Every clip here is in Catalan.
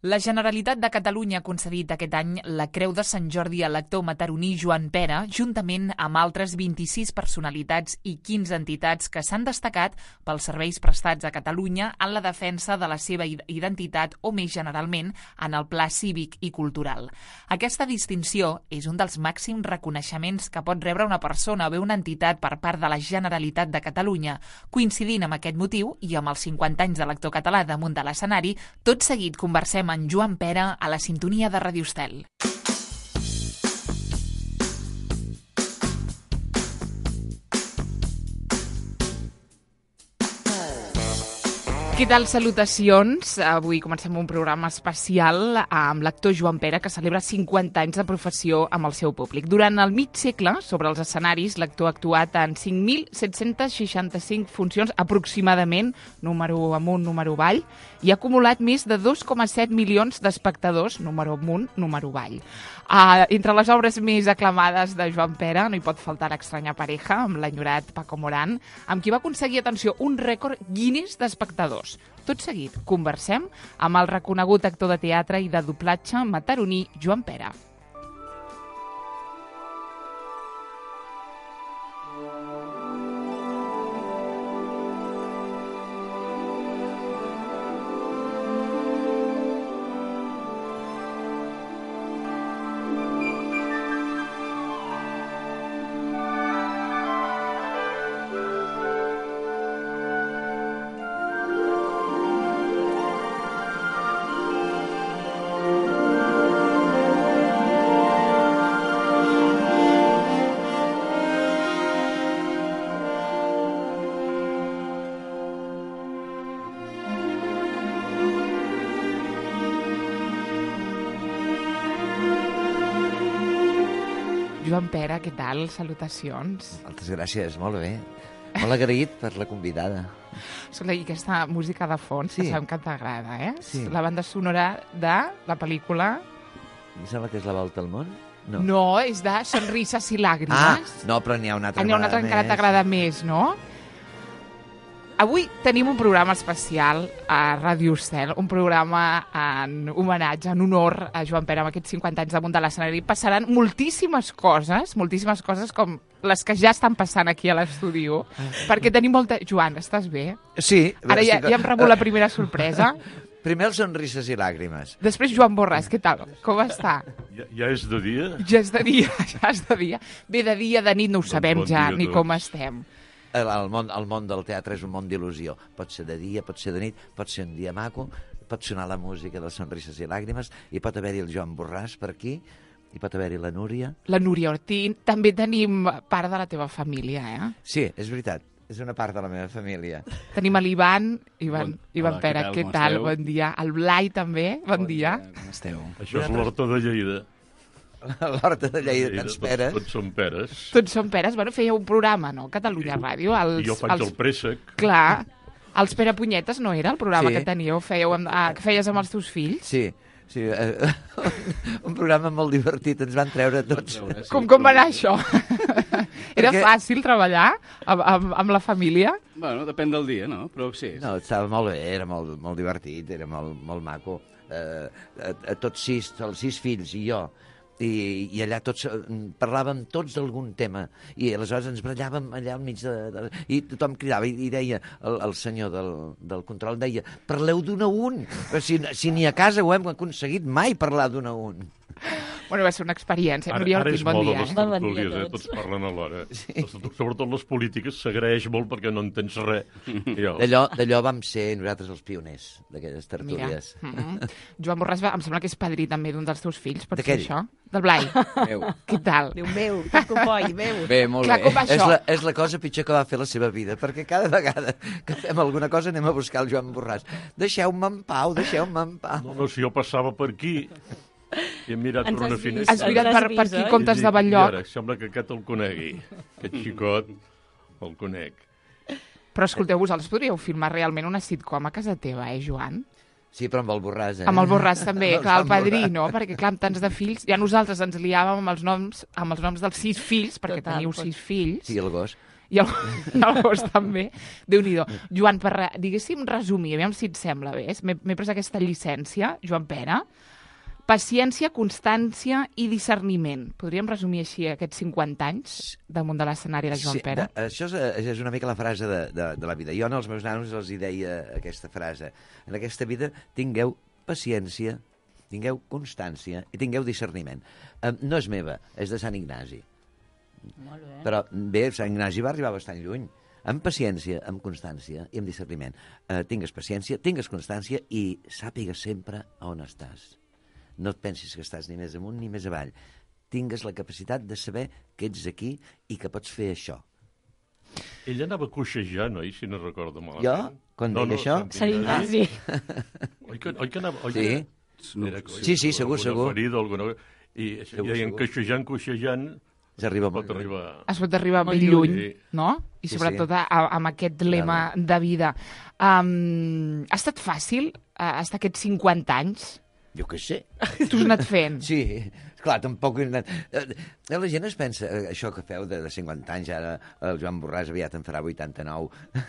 La Generalitat de Catalunya ha concedit aquest any la Creu de Sant Jordi a l'actor mataroní Joan Pera, juntament amb altres 26 personalitats i 15 entitats que s'han destacat pels serveis prestats a Catalunya en la defensa de la seva identitat o, més generalment, en el pla cívic i cultural. Aquesta distinció és un dels màxims reconeixements que pot rebre una persona o bé una entitat per part de la Generalitat de Catalunya. Coincidint amb aquest motiu i amb els 50 anys de l'actor català damunt de l'escenari, tot seguit conversem en Joan Pera a la sintonia de Radio Estel. Què tal? Salutacions. Avui comencem un programa especial amb l'actor Joan Pera, que celebra 50 anys de professió amb el seu públic. Durant el mig segle, sobre els escenaris, l'actor ha actuat en 5.765 funcions, aproximadament, número amunt, número avall, i ha acumulat més de 2,7 milions d'espectadors, número amunt, número avall. Entre les obres més aclamades de Joan Pera no hi pot faltar Extraña pareja, amb l'enyorat Paco Morán, amb qui va aconseguir, atenció, un rècord Guinness d'espectadors. Tot seguit, conversem amb el reconegut actor de teatre i de doblatge mataroní Joan Pera. Joan Pera, què tal? Salutacions. Moltes gràcies, molt bé. Molt agraït per la convidada. I aquesta música de fons, Sí. que sabem que t'agrada, eh? Sí. La banda sonora de la pel·lícula... Em sembla que és La volta al món? No, és de Sonrises i làgrimes. No, però n'hi ha una altra. N'hi ha una altra que encara t'agrada més, no? Avui tenim un programa especial a Ràdio Estel, un programa en homenatge, en honor a Joan Pera amb aquests 50 anys damunt de l'escenari. Passaran moltíssimes coses com les que ja estan passant aquí a l'estudi, perquè tenim molta... Joan, estàs bé? Sí. Ara ja hem rebut la primera sorpresa. Primer els Sonrises i làgrimes. Després Joan Borràs, què tal? Com està? Ja és de dia? Ja és de dia. Bé, de dia, de nit no ho sabem Bon ja, dia a ni tots. com estem. El món del teatre és un món d'il·lusió. Pot ser de dia, pot ser de nit, pot ser un dia maco, pot sonar la música dels Sonrises i làgrimes, i pot haver-hi el Joan Borràs per aquí, i pot haver-hi la Núria. La Núria Ortín. També tenim part de la teva família, eh? Sí, és veritat. És una part de la meva família. Tenim l'Ivan Hola, Pera, què com tal? esteu? Bon dia. El Blai també, bon dia. Com esteu? Això és l'Horta de Lleida. L'Horta de Lleida, tants peres. Tots són peres. Tots són peres. Bueno, fèieu un programa, no? Catalunya Ràdio. I jo faig el préssec. Clar. Els Pere Punyetes no era el programa Sí. que teníeu? Que feies amb els teus fills? Sí. Un programa molt divertit, ens van treure tots. Com va anar això? Era fàcil treballar amb la família? Bueno, depèn del dia, no? Però sí. No, estava molt bé, era molt divertit, era molt maco. Tots els 6 fills i jo, i allà tots parlàvem tots d'algun tema, i aleshores ens barallàvem allà al mig i tothom cridava i deia, el senyor del control deia, parleu d'un a un, però si ni a casa ho hem aconseguit mai parlar d'un a un. Bueno, va ser una experiència. Ara és bon moda dia. les tertúlies, tots parlen alhora. Sobretot les polítiques s'agraeix molt perquè no entens res. D'allò vam ser nosaltres els pioners d'aquelles tertúlies. Joan Borràs, em sembla que és padrí també d'un dels teus fills, pot ser D'aquell? això? Del Blai. Meu. Què tal? Déu meu, que copoi, meu. Bé, molt Clar, bé. com va això? És la cosa pitjor que va fer la seva vida, perquè cada vegada que fem alguna cosa anem a buscar el Joan Borràs. Deixeu-me en pau, deixeu-me en pau. No, si jo passava per aquí i hem mirat Ens per una has vist. finestra. Has mirat per aquí oi? comptes de I Batllloc. ara, sembla que aquest el conegui. Aquest xicot el conec. Però escolteu, vosaltres podríeu filmar realment una sitcom a casa teva, Joan? Sí, però amb el Borràs, Amb el Borràs també, Amb el clar, el Joan padrí, Borràs. no? Perquè, clar, amb tants de fills, ja nosaltres ens liàvem amb els noms dels 6 fills, perquè Total, teniu pues. 6 fills, Sí, el gos. I el gos també. Déu-n'hi-do. Joan, diguéssim, resumir, aviam si et sembla bé. M'he pres aquesta llicència, Joan Pere. Paciència, constància i discerniment. Podríem resumir així aquests 50 anys damunt de l'escenari de Joan Pere? Això és una mica la frase de la vida. Jo als meus nanos els hi deia aquesta frase. En aquesta vida tingueu paciència, tingueu constància i tingueu discerniment. No és meva, és de Sant Ignasi. Molt bé. Però bé, Sant Ignasi va arribar bastant lluny. Amb paciència, amb constància i amb discerniment. Tingues paciència, tingues constància i sàpigues sempre on estàs. No et pensis que estàs ni més amunt ni més avall. Tingues la capacitat de saber que ets aquí i que pots fer això. Ell anava coixejant, oi, si no recordo malament? Jo? Quan deia això? Sant Ignasi. Oi que anava... Oi, Sí. Sí, segur. Alguna ferida, alguna... I deien Segur. coixejant... S'arriba Pot arribar... Es pot arribar Molt ben lluny, lluny. no? I Sí, sobretot amb aquest lema de vida. Ha estat fàcil estar aquests 50 anys? Jo què sé. Tu has anat fent? Sí, clar, tampoc... La gent es pensa, això que feu de 50 anys, ara el Joan Borràs aviat en farà 89.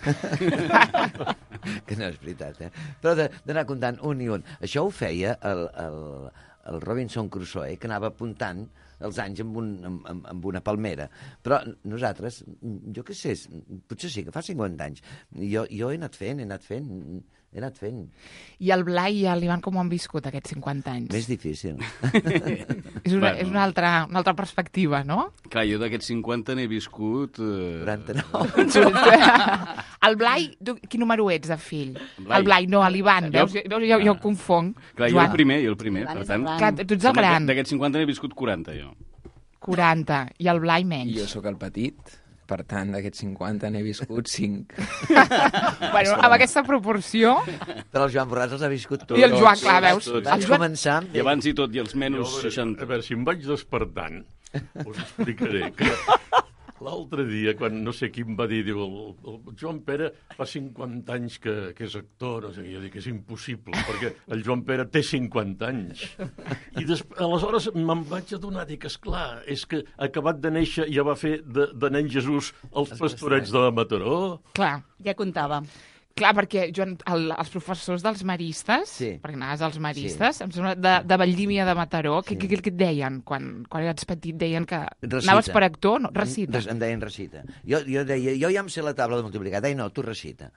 Que no és veritat, eh? Però d'anar comptant un i un. Això ho feia el Robinson Crusoe, que anava apuntant els anys amb una palmera. Però nosaltres, jo què sé, potser sí que fa 50 anys. Jo he anat fent. I el Blai i l'Ivan com ho han viscut aquests 50 anys? Més difícil. És una altra perspectiva, no? Clar, jo d'aquests 50 n'he viscut... 49. El Blai, quin número ets de fill? Blai. El Blai, no, l'Ivan. Veus? Jo ho confonc. Clar, jo el primer, L'Ivan per és tant... el gran. Clar, tu ets el gran. D'aquests 50 n'he viscut 40, jo. 40. I el Blai I menys. jo sóc el petit, per tant, d'aquests 50 n'he viscut 5. Bueno, amb aquesta proporció... Però el Joan Borràs els ha viscut tots. I el Joan, clar, veus? tots. Vaig El Joan... començar amb... I abans i tot, i els menys A 60. veure, si em vaig despertant, us explicaré que l'altre dia, quan no sé qui em va dir, diu, el Joan Pere fa 50 anys que és actor, no sé què, jo dic que és impossible, perquè el Joan Pere té 50 anys. I aleshores me'n vaig adonar, dic, esclar, és que acabat de néixer ja va fer de nen Jesús els pastorets de Mataró. Clar. Ja comptava. Clar, perquè, Joan, els professors dels maristes, Sí. perquè anaves als maristes, em sembla, de Valldímia de Mataró, què et deien? Quan eres petit deien que Recita. anaves per actor? No, recita. Em deien recita. Jo deia, jo ja em sé la taula de multiplicar. Deia, no, tu recita.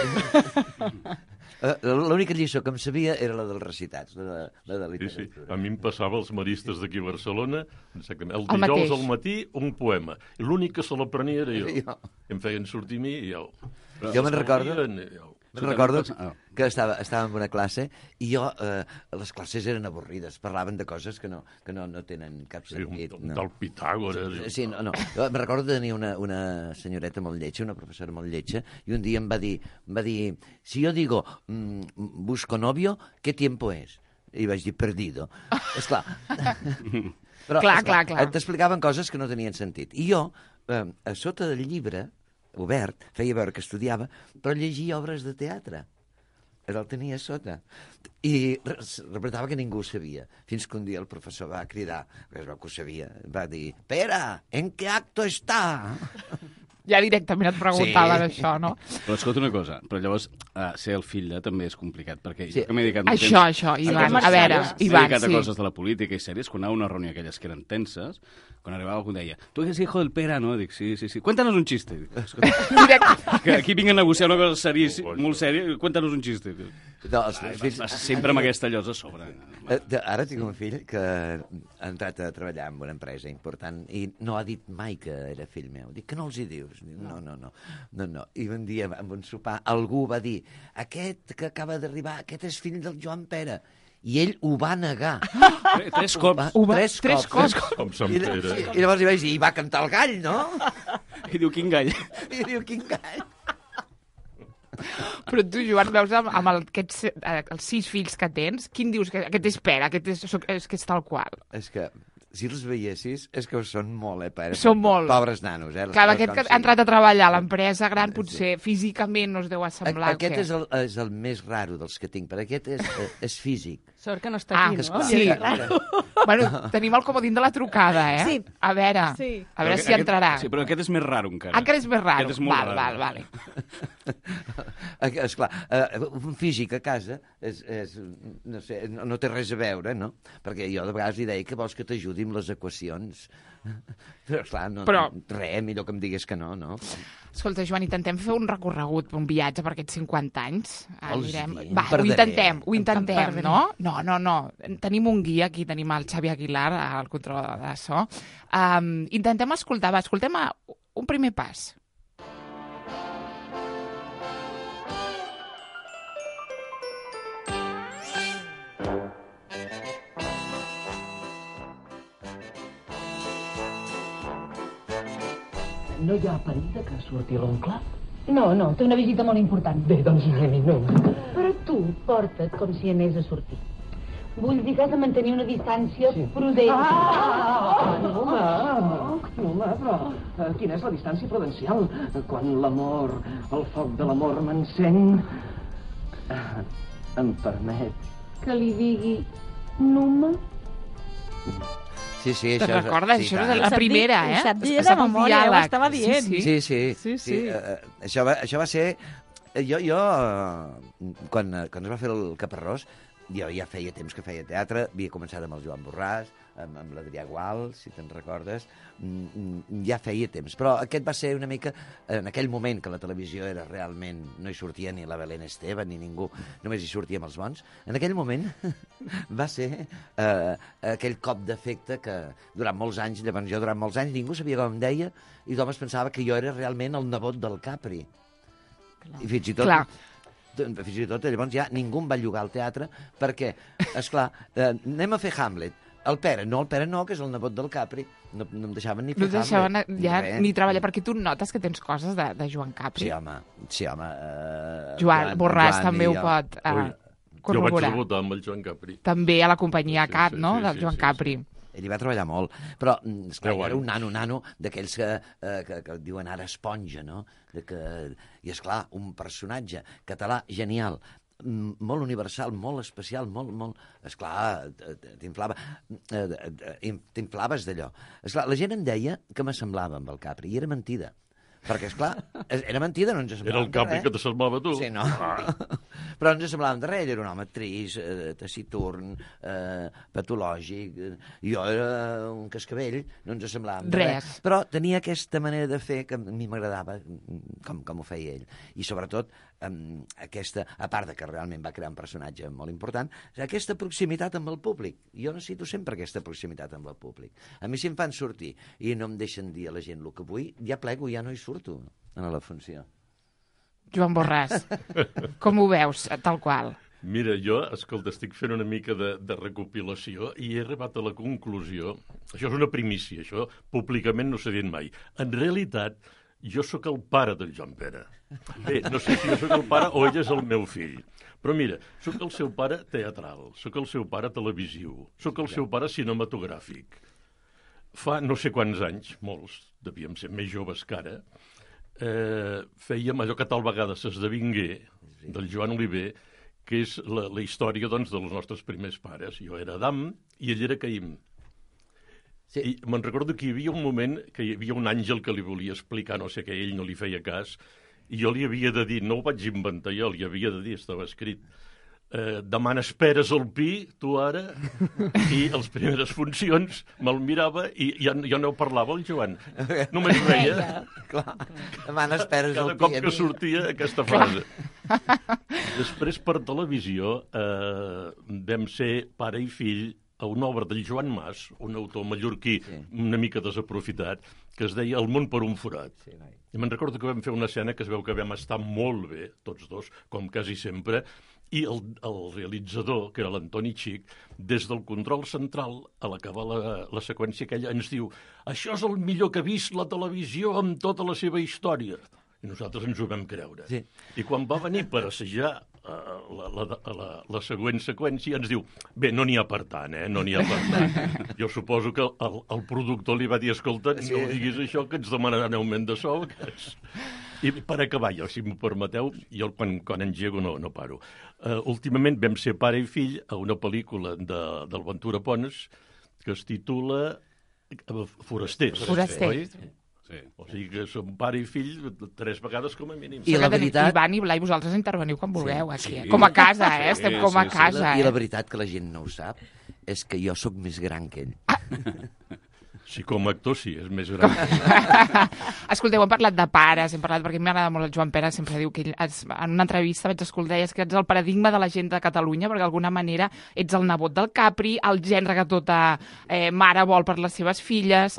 L'única lliçó que em sabia era la dels recitats, la de Sí, literatura. a mi em passava als maristes d'aquí a Barcelona, exactament, el El dijous mateix. al matí un poema. I l'únic que se l'aprenia era jo. Jo. Em feien sortir a mi i jo... Jo me'n recordo... Recordo Ah. que estava en una classe i jo, les classes eren avorrides, parlaven de coses que no tenen cap Sí, sentit. del Pitàgores. Sí, no. Jo me recordo de tenir una senyoreta molt lletja, una professora molt lletja, i un dia em va dir, si jo digo busco novio, ¿qué tiempo es? I vaig dir, perdido. Esclar. Però, Clar. t'explicaven coses que no tenien sentit. I jo, a sota del llibre, obert, feia veure que estudiava, però llegia obres de teatre. El tenia a sota. I repetava que ningú ho sabia. Fins que un dia el professor va cridar, que es veu que ho sabia, va dir, Pere, ¿en qué acto está? Ja directament et preguntaven això, no? Però escolta una cosa, però llavors ser el fill també és complicat, perquè Sí. jo que m'he dedicat molt Això, Ivan, a veure, m'he Ivan, dedicat a sí. coses de la política i sèries, quan anava a una reunió aquelles que eren tenses, quan arribava algú deia, tu eres hijo del Pere, no? Dic, sí. Cuéntanos un chiste. Dic, escolta, Directe. que aquí vinc a negociar una cosa molt sèria, cuéntanos un chiste. No, els meus fills... Sempre amb aquesta llosa a sobre. Ara tinc un fill que ha entrat a treballar en una empresa important i no ha dit mai que era fill meu. Dic, que no els hi dius? Dic, no. I un dia, en un sopar, algú va dir, aquest que acaba d'arribar, aquest és fill del Joan Pere. I ell ho va negar. Tres cops. Tres cops. Com Sant Pere. I llavors li vaig dir, i va cantar el gall, no? I diu, quin gall. I diu, quin gall? Però tu, Joan, veus amb aquests, els 6 fills que tens, quin dius que aquest és Pere, és que és tal qual? És que, si els veiessis, és que són molt, Pere. Són molt. Pobres nanos, les Clar, coses aquest com que ha siguin. entrat a treballar a l'empresa gran, potser físicament no es deu assemblar. Aquest és el més raro dels que tinc, perquè aquest és físic, Sort que no està aquí, no? Sí. Bueno, tenim el comodín de la trucada, eh? Sí. A veure si entrarà. Sí, però aquest és més raro encara. Encara és més raro. Aquest és molt raro. Vale. Esclar, un físic a casa no sé, no té res a veure, no? Perquè jo de vegades li deia que vols que t'ajudi amb les equacions. Però, esclar, res, millor que em digués que no, no? Escolta, Joan, intentem fer un recorregut, un viatge per aquests 50 anys. Va, ho perdrem. intentem, no? No. Tenim un guia aquí, tenim el Xavi Aguilar, al control de so. Escoltem un primer pas. No hi ha perill de que surti l'oncle? No, té una visita molt important. Bé, doncs anem. Però tu porta't com si anés a sortir. Vull dir que has de mantenir una distància prudent. No, però quina és la distància prudencial? Quan l'amor, el foc de l'amor m'encén... Em permet? Que li digui Numa? Sí, Te'n recordes? Això és la Ho sap primera, dir, eh? ho sap dir de memòria, ho estava dient. Sí. Això va ser... Jo quan es va fer el Caparrós, jo ja feia temps que feia teatre, havia començat amb el Joan Borràs, amb l'Adrià Gual, si te'n recordes, ja feia temps. Però aquest va ser una mica, en aquell moment que la televisió era realment, no hi sortia ni la Belén Esteban ni ningú, només hi sortíem els bons, en aquell moment va ser aquell cop d'efecte que durant molts anys, ningú sabia com em deia i tothom es pensava que jo era realment el nebot del Capri. I fins i tot... Llavors ja ningú em va llogar al teatre perquè, esclar, anem a fer Hamlet. El Pere no, que és el nebot del Capri. No em deixaven ni fer Hamlet. Ni treballar, perquè tu notes que tens coses de Joan Capri. Sí, home. Joan Borràs també ho pot corroborar. Jo vaig debutar amb el Joan Capri. També a la companyia CAT, no?, del Joan Capri. Ell hi va treballar molt, però esclar, era un nano d'aquells que diuen ara esponja, no? I esclar, un personatge català genial, molt universal, molt especial, molt... Esclar, t'inflaves d'allò. Esclar, la gent em deia que m'assemblava amb el Capri, i era mentida. Perquè, esclar, era mentida, no ens semblàvem de res. Era el Capri que t'assemblava tu. Sí, no? Però no ens semblàvem de res. Ell era un home trist, taciturn, patològic. Jo era un cascavell, no ens semblàvem de res. Però tenia aquesta manera de fer que a mi m'agradava com ho feia ell. I sobretot, aquesta, a part de que realment va crear un personatge molt important, aquesta proximitat amb el públic. Jo necessito sempre aquesta proximitat amb el públic. A mi si em fan sortir i no em deixen dir a la gent el que vull, ja plego, ja no hi surto a la funció. Joan Borràs, com ho veus, tal qual? Mira, jo, escolta, estic fent una mica de recopilació i he arribat a la conclusió, això és una primícia, això públicament no s'ha dit mai. En realitat, jo sóc el pare del Joan Pere. Bé, no sé si jo sóc el pare o ell és el meu fill. Però mira, sóc el seu pare teatral, sóc el seu pare televisiu, sóc el seu pare cinematogràfic. Fa no sé quants anys, molts, devíem ser més joves que ara, fèiem allò que tal vegada s'esdevingué, del Joan Oliver, que és la història doncs, dels nostres primers pares. Jo era Adam i ell era Caïm. Sí. I me'n recordo que hi havia un moment que hi havia un àngel que li volia explicar no sé què, ell no li feia cas, i jo li havia de dir, no ho vaig inventar jo, li havia de dir, estava escrit, demà n'esperes el pi, tu ara, i les primeres funcions me'l mirava i ja no parlava el Joan. Només reia. Clar, demà n'esperes el pi. Cada cop que sortia aquesta frase. Després, per televisió, vam ser pare i fill a una obra del Joan Mas, un autor mallorquí una mica desaprofitat, que es deia El món per un forat. I me'n recordo que vam fer una escena que es veu que vam estar molt bé, tots dos, com quasi sempre, i el realitzador, que era l'Antoni Xic, des del control central, a l'acabar la seqüència aquella, ens diu això és el millor que ha vist la televisió en tota la seva història. I nosaltres ens ho vam creure. Sí. I quan va venir per assajar la següent seqüència ens diu, bé, no n'hi ha per tant, no n'hi ha per tant. Jo suposo que el productor li va dir, escolta, no diguis això, que ens demanaran augment de sou. I per acabar, jo, si m'ho permeteu, jo quan engego no paro. Últimament vam ser pare i fill a una pel·lícula del Ventura Pons que es titula Forasters. Oi? Sí. O sigui que som pare i fill 3 vegades com a mínim. I la veritat... Ivan i Blai, vosaltres interveniu quan vulgueu aquí. Sí. Com a casa, Sí, estem com a sí, sí. casa. I la veritat que la gent no ho sap és que jo sóc més gran que ell. Sí, com a actor sí, és més gran. Escolteu, hem parlat de pares, hem parlat, perquè a mi m'agrada molt el Joan Pera, sempre diu que ell, en una entrevista vaig escoltar, és que ets el paradigma de la gent de Catalunya, perquè d'alguna manera ets el nebot del Capri, el gendre que tota mare vol per les seves filles.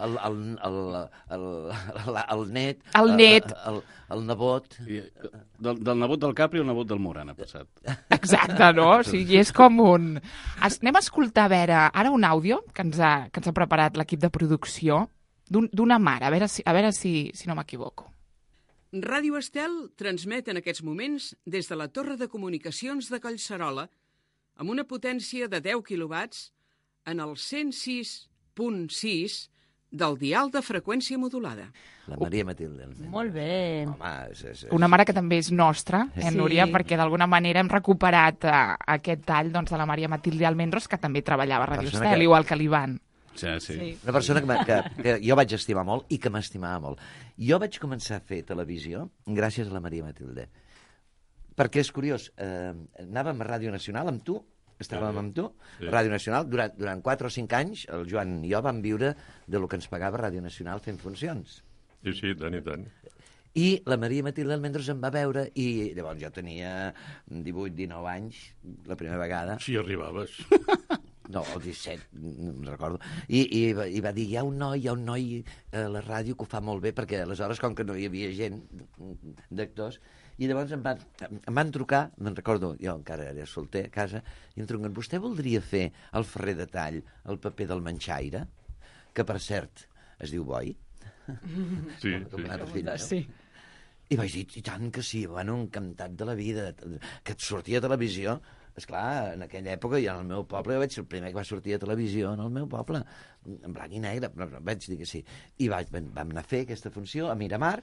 El net. El net. El nebot. Del nebot del Capri al nebot del Moran ha passat. Exacte, no? O sigui, és com un... Anem a escoltar, a veure, ara un àudio que ens ha preparat l'equip de producció d'una mare, a veure si no m'equivoco. Ràdio Estel transmet en aquests moments des de la Torre de Comunicacions de Collserola amb una potència de 10 quilowatts en el 106.6 del dial de freqüència modulada. La Maria Matilde. Molt bé. Home, és... Una mare que també és nostra, Sí. Núria, perquè d'alguna manera hem recuperat aquest tall de la Maria Matilde Almendros, que també treballava a Radio Persona Estel, que- igual que l'Ivan. Sí. Una persona que jo vaig estimar molt i que m'estimava molt. Jo vaig començar a fer televisió gràcies a la Maria Matilde. Perquè és curiós, anàvem a Ràdio Nacional amb tu, estàvem amb tu, Sí. Ràdio Nacional, durant 4 o 5 anys, el Joan i jo vam viure de lo que ens pagava Ràdio Nacional fent funcions. Sí, tant i tant. I la Maria Matilde Almendros em va veure i llavors jo tenia 18-19 anys, la primera vegada. Si arribaves. No, el 17, no recordo. I va dir, hi ha un noi a la ràdio que ho fa molt bé, perquè aleshores, com que no hi havia gent d'actors, i llavors em van trucar, me'n recordo, jo encara era solter a casa, i em truquen, vostè voldria fer el Ferrer de Tall, el paper del Manxaire, que per cert es diu Boi? Sí, Com un altre fill, no? Sí. I vaig dir, i tant que sí, bueno, encantat de la vida, que et sortia a televisió. Esclar, en aquella època, jo en el meu poble, jo vaig ser el primer que va sortir a televisió en el meu poble, en blanc i negre, però vaig dir que sí. I vam anar a fer aquesta funció a Miramar,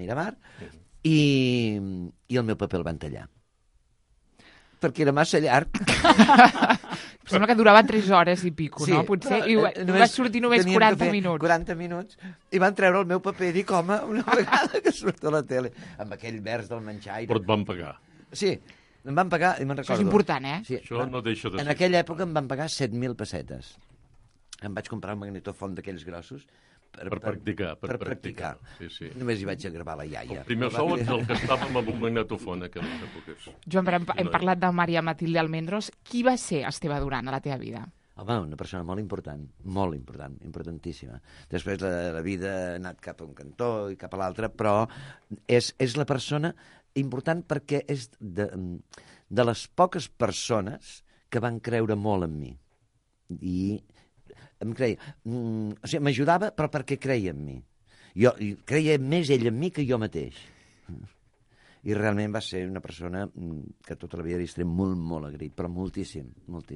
i el meu paper el van tallar. Perquè era massa llarg. Sembla que durava 3 hores i pico, no? Potser, i va sortir només teníem 40 que fer minuts. 40 minuts, i van treure el meu paper i dic, home, una vegada que surt a la tele, amb aquell vers del Manxaire. Però et van pagar. Sí, em van pagar, i me'n recordo. Això és important, eh? Sí, Això no deixa de en ser. aquella època em van pagar 7.000 pessetes. Em vaig comprar un magnetofon d'aquells grossos Per practicar. per practicar. Sí. Només hi vaig a gravar la iaia. El primer sou és el que estàvem amb un magnetofon a aquelles èpoques. Joan, però hem parlat de Maria Matilde Almendros. Qui va ser Esteve Duran a la teva vida? Home, una persona molt important, importantíssima. Després la vida ha anat cap a un cantó i cap a l'altre, però és la persona important perquè és de les poques persones que van creure molt en mi. I em creia... o sigui, m'ajudava, però perquè creia en mi. Jo creia més ell en mi que jo mateix. I realment va ser una persona que tota la vida li estaré molt, molt agraït, però moltíssim.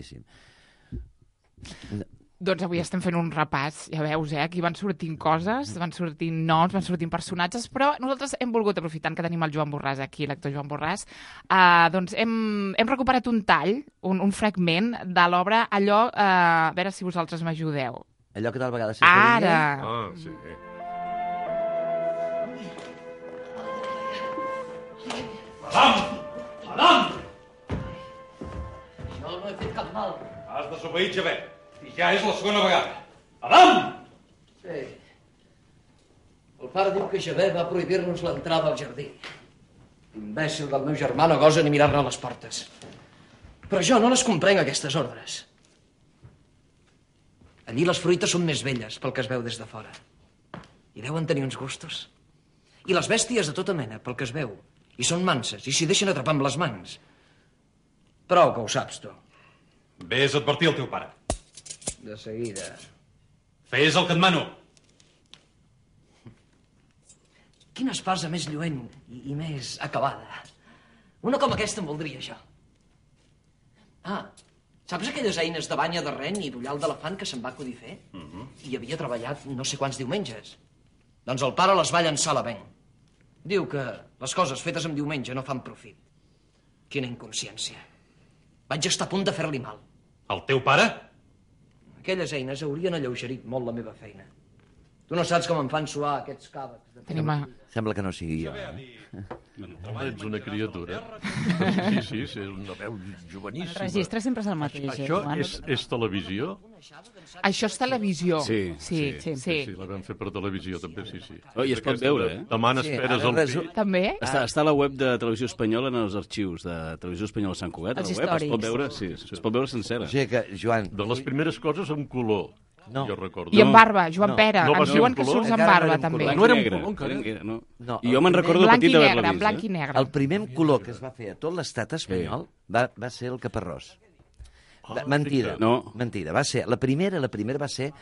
Doncs avui estem fent un repàs, ja veus, aquí van sortint coses, van sortint noms, van sortint personatges, però nosaltres hem volgut, aprofitant que tenim el Joan Borràs aquí, l'actor Joan Borràs, doncs hem recuperat un tall, un fragment de l'obra, allò, a veure si vosaltres m'ajudeu. Allò que tal vegada s'esdevingué... Ara! Sí. Madame! Jo no he fet cap mal. Has desobeït Javé. I ja és la segona vegada. Madame! Sí. El pare diu que Javé va prohibir-nos l'entrada al jardí. L'imbècil del meu germà no gosa ni mirar-ne a les portes. Però jo no les comprenc, aquestes ordres. Allí les fruites són més velles pel que es veu des de fora. I deuen tenir uns gustos. I les bèsties de tota mena, pel que es veu. I són manses, i s'hi deixen atrapar amb les mans. Prou que ho saps, tu. Ves a advertir el teu pare. De seguida. Fes el que et mano. Quina espasa més lluent i més acabada. Una com aquesta em voldria jo. Ah, saps aquelles eines de banya de ren i d'ullal d'elefant que se'n va acudir fer? I havia treballat no sé quants diumenges. Doncs el pare les va llançar a la venc. Diu que les coses fetes en diumenge no fan profit. Quina inconsciència. Vaig estar a punt de fer-li mal. El teu pare? Aquelles eines haurien alleugerit molt la meva feina. Tu no saps com em fan suar aquests càvecs. Sembla que no sigui jo. Ets una criatura. Sí, és una veu joveníssima. El registre sempre és el mateix. Això és televisió? Això és televisió. Sí, la vam fer per televisió, també, sí. I es pot veure, eh? Demà n'esperes el pi. També? Està a la web de Televisió Espanyola, en els arxius de Televisió Espanyola Sant Cugat. Els a la web es pot veure, històrics. es pot veure sencera. O sigui que, Joan... De les primeres coses en color. No. Jo recordo. I amb barba, Joan Pere. No va Ens ser diuen en que color? surts amb Encara barba, no era en també. color. No era en Negre, color, encara? negre, no. No, I jo me'n recordo Blanc i petit d'haver-la negre, vist. blanc i negre. El primer color que es va fer a tot l'estat espanyol va ser el caparrós. Mentida, No. mentida. Va ser, la primera va ser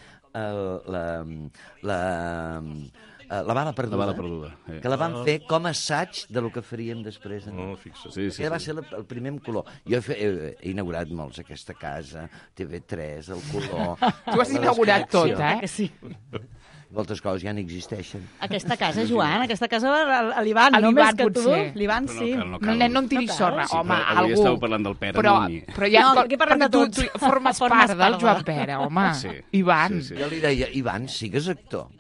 la bala perduda. La bala perduda, Que la van fer com a assaig de lo que faríem després. No, fixa't. Sí. Aquest va ser el primer en color. Jo he inaugurat molts, aquesta casa, TV3, el color... Tu has inaugurat tot, eh? Que sí. Moltes coses ja n'existeixen. Aquesta casa, Joan, aquesta casa a l'Ivan, A no l'Ivan, més que tu. potser. L'Ivan, sí. No, nen, no em tiris sorra. Sí, Home, però avui algú... esteu parlant del Pere, però, no mi. però ja, No, aquí parlem de tu tots. formes Formes part del part de- Joan Pere, home. Sí. Ivan. Sí. Jo li deia, Ivan, sigues actor.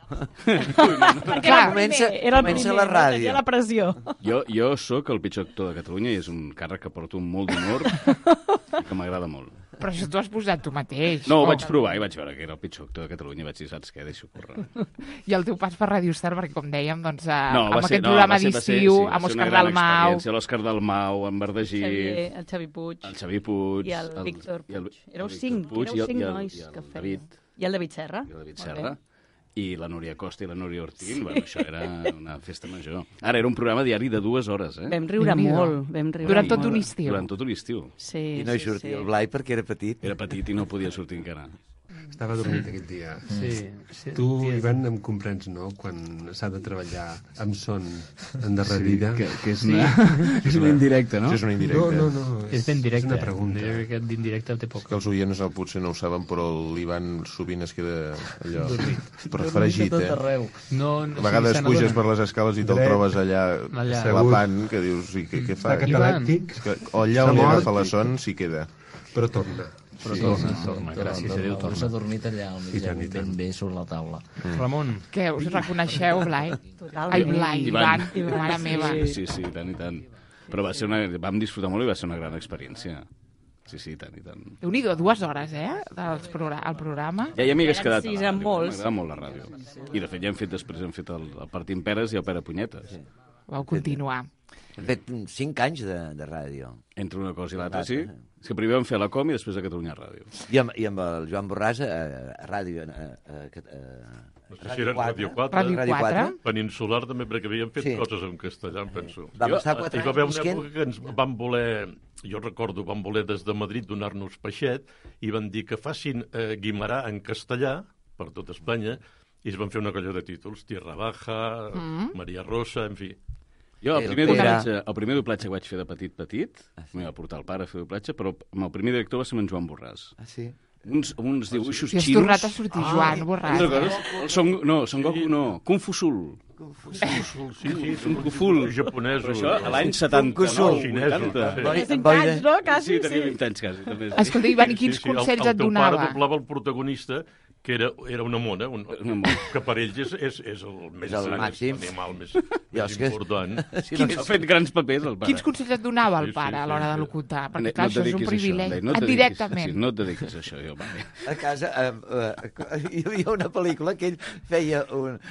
Perquè era el Comença- primer, era el comença primer, la ràdio. tenia la pressió. Jo sóc el pitjor actor de Catalunya i és un càrrec que porto amb molt d'humor i que m'agrada molt. Però això t'ho has posat tu mateix. No, ho home. vaig provar i vaig veure que era el pitjor actor de Catalunya i vaig dir, saps què, deixo córrer. I el teu pas per Radio Star, perquè com dèiem, doncs, No, amb aquest programa d'estiu, amb Òscar Dalmau... L'Òscar Dalmau, en Verdagí, El Xavi Puig. el Xavi Puig... I el Víctor i el- Puig. Éreu el Víctor cinc, Puig éreu cinc i el- nois i el que David. feien. I el David Serra. I el David Molt Serra. bé. I la Núria Costa i la Núria Ortín. Bueno, això era una festa major. Ara, era un programa diari de 2 hores, eh? Vam riure Déu-n'hi-do. molt, vam riure Durant tot molt. un estiu. Durant tot un estiu. Sí, I no hi sortia el Blai perquè era petit. Era petit i no podia sortir encara. Estava dormit aquell dia. Sí. Tu, Ivan, em comprens, no?, quan s'ha de treballar amb son endarrerida. Sí, que és una indirecta, no? Això és una indirecta. No. És ben directe. És una pregunta. Jo crec que d'indirecte té poc. Que els oients potser no ho saben, però l'Ivan sovint es queda allò... Fregit, eh? No, A vegades puges per les escales i te'l trobes allà clapant, que dius, i què fa? Està catalèptic. O allà on li agafa la son, s'hi queda. Però torna. Torna. Gràcies a Déu, torna. S'ha dormit allà al mig, ben bé sobre la taula. Ramon. Què, us reconeixeu, Blai? Totalment. Ai, Blai, Ivan, mare meva. Sí, tant i tant. Però vam disfrutar molt i va ser una gran experiència. Sí, tant i tant. Déu-n'hi-do, 2 hores, el programa. Ja m'hi hagués quedat a Sis la en ràdio. molts. M'agrada molt la ràdio. I de fet ja hem fet el Partim Peres i el Pere Punyetes. Vau continuar. Hem fet 5 anys de ràdio. Entre una cosa i l'altra, sí. És que primer vam fer a la Com i després a Catalunya Ràdio. I amb el Joan Borràs a ràdio... No sé si era Ràdio 4. Ràdio 4. Peninsular també, perquè havíem fet coses en castellà, em penso. Vam estar 4 Hi va haver anys una època que ens van voler, jo recordo, van voler des de Madrid donar-nos peixet i van dir que facin Guimarà en castellà, per tot Espanya, i es van fer una colla de títols, Tierra Baja, Maria Rosa, en fi. Jo el primer doblatge que vaig fer de petit, m'hi va portar el pare a fer doblatge, però el primer director va ser en Joan Borràs. Ah, sí? Uns dibuixos I has xinos... tornat a sortir Joan Borràs. Son Goku no, Kung Fu Sul. Sí, Kung Fu japonesos. Això a l'any 70, xinesos. 5 anys, no? Quasi, sí. Tenia 20 anys, quasi. També. Escolta, Ivan, i quins consells et donava? El teu pare doblava el protagonista, que era una mona, que per ells és el més animal més important. Ha fet grans papers, el pare. Quins consells et donava el pare a l'hora de locutar? Perquè, clar, això és un privilegi. Directament. No et dediquis a això, jo, pare. A casa hi havia una pel·lícula que ell feia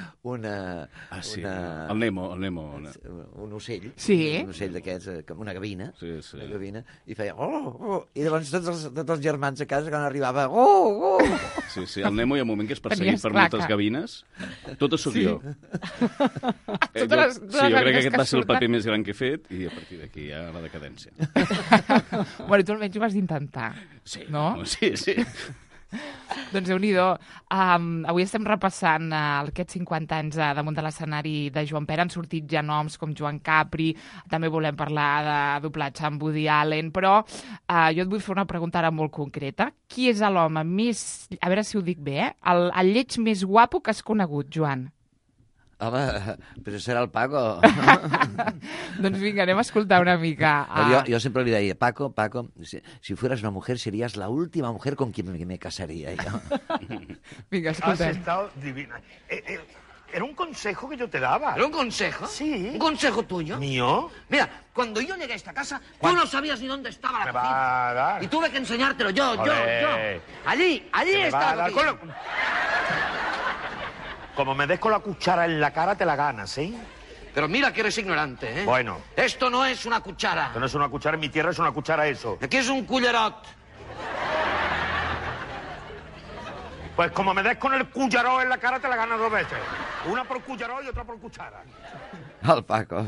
el Nemo. Un ocell. Sí. Un ocell d'aquests, com una gavina. Sí. Una gavina. I feia... I llavors tots els germans a casa, quan arribava... Sí, el Nemo hi ha un moment que és perseguit per moltes gavines. Totes sóc jo. Jo crec que aquest va ser el paper més gran que he fet i a partir d'aquí ja la decadència. Bueno, tu almenys ho vas intentar. Sí, no? Sí. Doncs Déu-n'hi-do. Avui estem repassant aquests 50 anys damunt de l'escenari de Joan Pere. Han sortit ja noms com Joan Capri, també volem parlar de doblatge amb Woody Allen, però jo et vull fer una pregunta ara molt concreta. Qui és l'home més, a veure si ho dic bé, el lleig més guapo que has conegut, Joan? Home, però serà el Paco. Doncs vinga, anem a escoltar una mica. Yo siempre le diría, Paco, si fueras una mujer, serías la última mujer con quien me casaría. Vinga, escoltem. Has estado divina. Era un consejo que yo te daba. ¿Era un consejo? Sí. ¿Un consejo tuyo? ¿Mío? Mira, cuando yo llegué a esta casa, tú no sabías ni dónde estaba la Me cocina. va a dar. Y tuve que enseñártelo yo. Olé. Allí Me va está a la dar cocina. con Como me des con la cuchara en la cara, te la ganas, ¿sí? Pero mira que eres ignorante, ¿eh? Bueno. Esto no es una cuchara. Esto no es una cuchara, en mi tierra es una cuchara eso. Aquí es un cullerot. Pues como me des con el culleró en la cara, te la ganas 2 veces. Una por culleró y otra por cuchara. El Paco,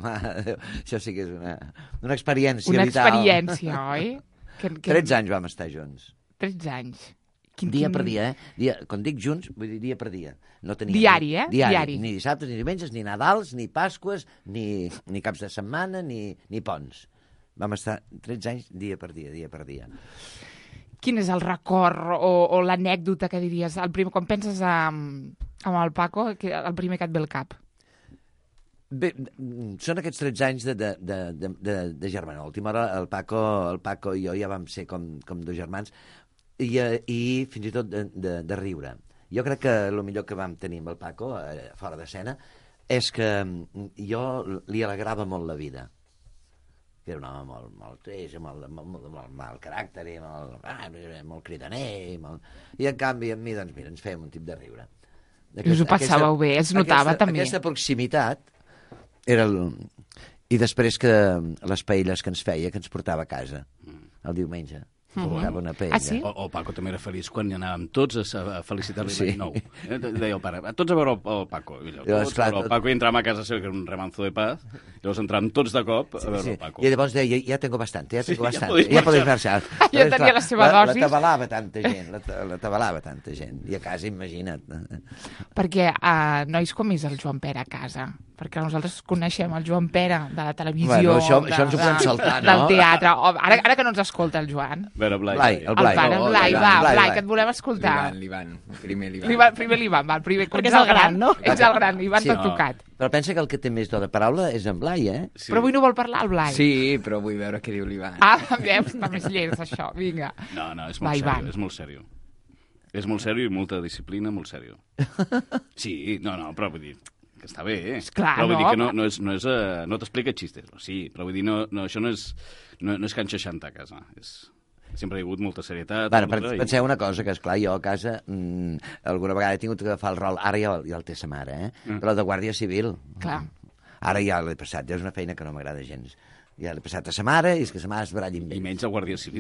això sí que és una experiència Una vital. experiència, oi? 13 anys vam estar junts. 13 anys. Dia per dia, quan dic junts, vull dir dia per dia. No teníem Diari, Diari. Ni dissabtes, ni diumenges, ni Nadals, ni Pasques, ni caps de setmana, ni ponts. Vam estar 13 anys dia per dia. Quin és el record o l'anècdota que diries? Quan penses en el Paco, el primer que et ve al cap? Bé, són aquests 13 anys de germana. A l'última hora el Paco i jo ja vam ser com 2 germans i fins i tot de riure. Jo crec que el millor que vam tenir amb el Paco, fora d'escena, és que jo li alegrava molt la vida. Era un home molt trist, molt mal caràcter, molt cridaner, i en canvi amb mi, doncs mira, ens fèiem un tip de riure. Us ho passàveu bé, es notava també. Aquesta proximitat era i després que les paelles que ens feia, que ens portava a casa el diumenge. Portava una paella. Ah, sí? El Paco també era feliç quan hi anàvem tots a felicitar-li l'any nou. Deia el pare, tots a veure el Paco. I el Paco i entràvem a casa seva, que era un remanzo de paz, llavors entràvem tots de cop a veure el Paco. I llavors deia, ja tengo bastante, ja podeu marxar. Ja tenia la seva dosi. La tabalava tanta gent. I a casa, imagina't. Perquè, nois, com és el Joan Pere a casa? Perquè nosaltres coneixem el Joan Pere de la televisió, bueno, això ens ho podem saltar, no? Del teatre. Ara que no ens escolta el Joan. El Blai, que et volem escoltar. L'Ivan. Primer l'Ivan. Perquè és el gran, no? Ets el gran, l'Ivan t'ha tocat. Però pensa que el que té més do de paraula és en Blai, eh? Però avui no vol parlar el Blai. Sí, però vull veure què diu l'Ivan. Veus, està més llest, això. Vinga. No, és molt sèrio. És molt sèrio i molta disciplina, molt sèrio. Sí, però vull dir que està bé, eh? Clar, però vull dir que no t'explica xistes. Sí, però vull dir, això no és Can 60 a casa. Sempre hi ha hagut molta serietat. Penseu una cosa, que esclar, jo a casa alguna vegada he tingut que agafar el rol, ara ja el té sa mare, però de guàrdia civil. Clar. Ara ja l'he passat, ja és una feina que no m'agrada gens. Ja l'he passat a sa mare i és que sa mare es baralli amb ell. I menys a guàrdia civil.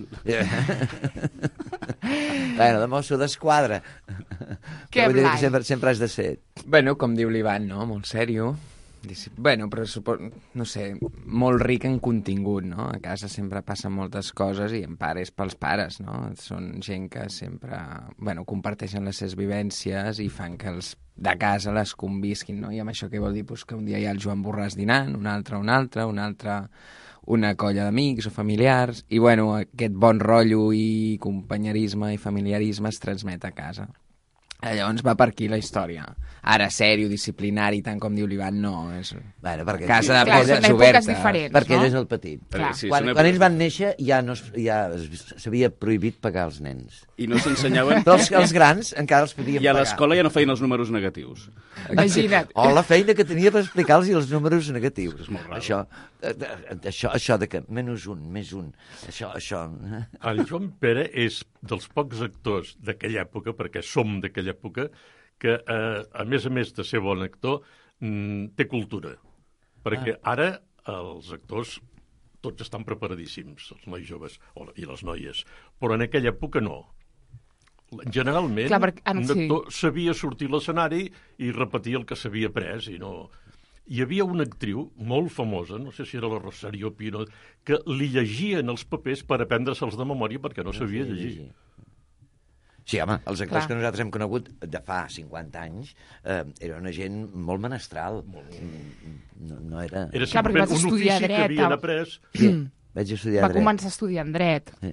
Bueno, de mosso d'esquadra. Què, Blai? Sempre has de ser. Bueno, com diu l'Ivan, no? Molt sèrio. Bueno, però no sé, molt ric en contingut, no? A casa sempre passen moltes coses i en part és pels pares, no? Són gent que sempre, comparteixen les seves vivències i fan que els de casa les convisquin, no? I amb això què vol dir? Pues que un dia hi ha el Joan Borràs dinant, un altre una colla d'amics o familiars, i aquest bon rotllo i companyerisme i familiarisme es transmet a casa. Llavors va per aquí la història. Ara, sèrio, disciplinari, tant com diu l'Ivan, no. És casa de portes obertes. Perquè ell és el petit. Quan ells van néixer ja s'havia prohibit pagar els nens. I no s'ensenyaven... Però els grans encara els podien pagar. I a l'escola ja no feien els números negatius. Imagina't. O la feina que tenia per explicar-los els números negatius. És molt raro. Això de que menys un, més un, això... El Joan Pere és dels pocs actors d'aquella època, perquè som d'aquella època, que, a més de ser bon actor, té cultura. Perquè ara els actors tots estan preparadíssims, els nois joves i les noies, però en aquella època no. Generalment, un actor sabia sortir a l'escenari i repetir el que s'havia après, i no... Hi havia una actriu molt famosa, no sé si era la Rosario Pino, que li llegien els papers per aprendre-se'ls de memòria perquè no sabia llegir. Sí, home, els actors que nosaltres hem conegut de fa 50 anys era una gent molt menestral. No era... Era simplement un ofici que havien après. Sí, vaig estudiar dret. Va començar a estudiar en dret.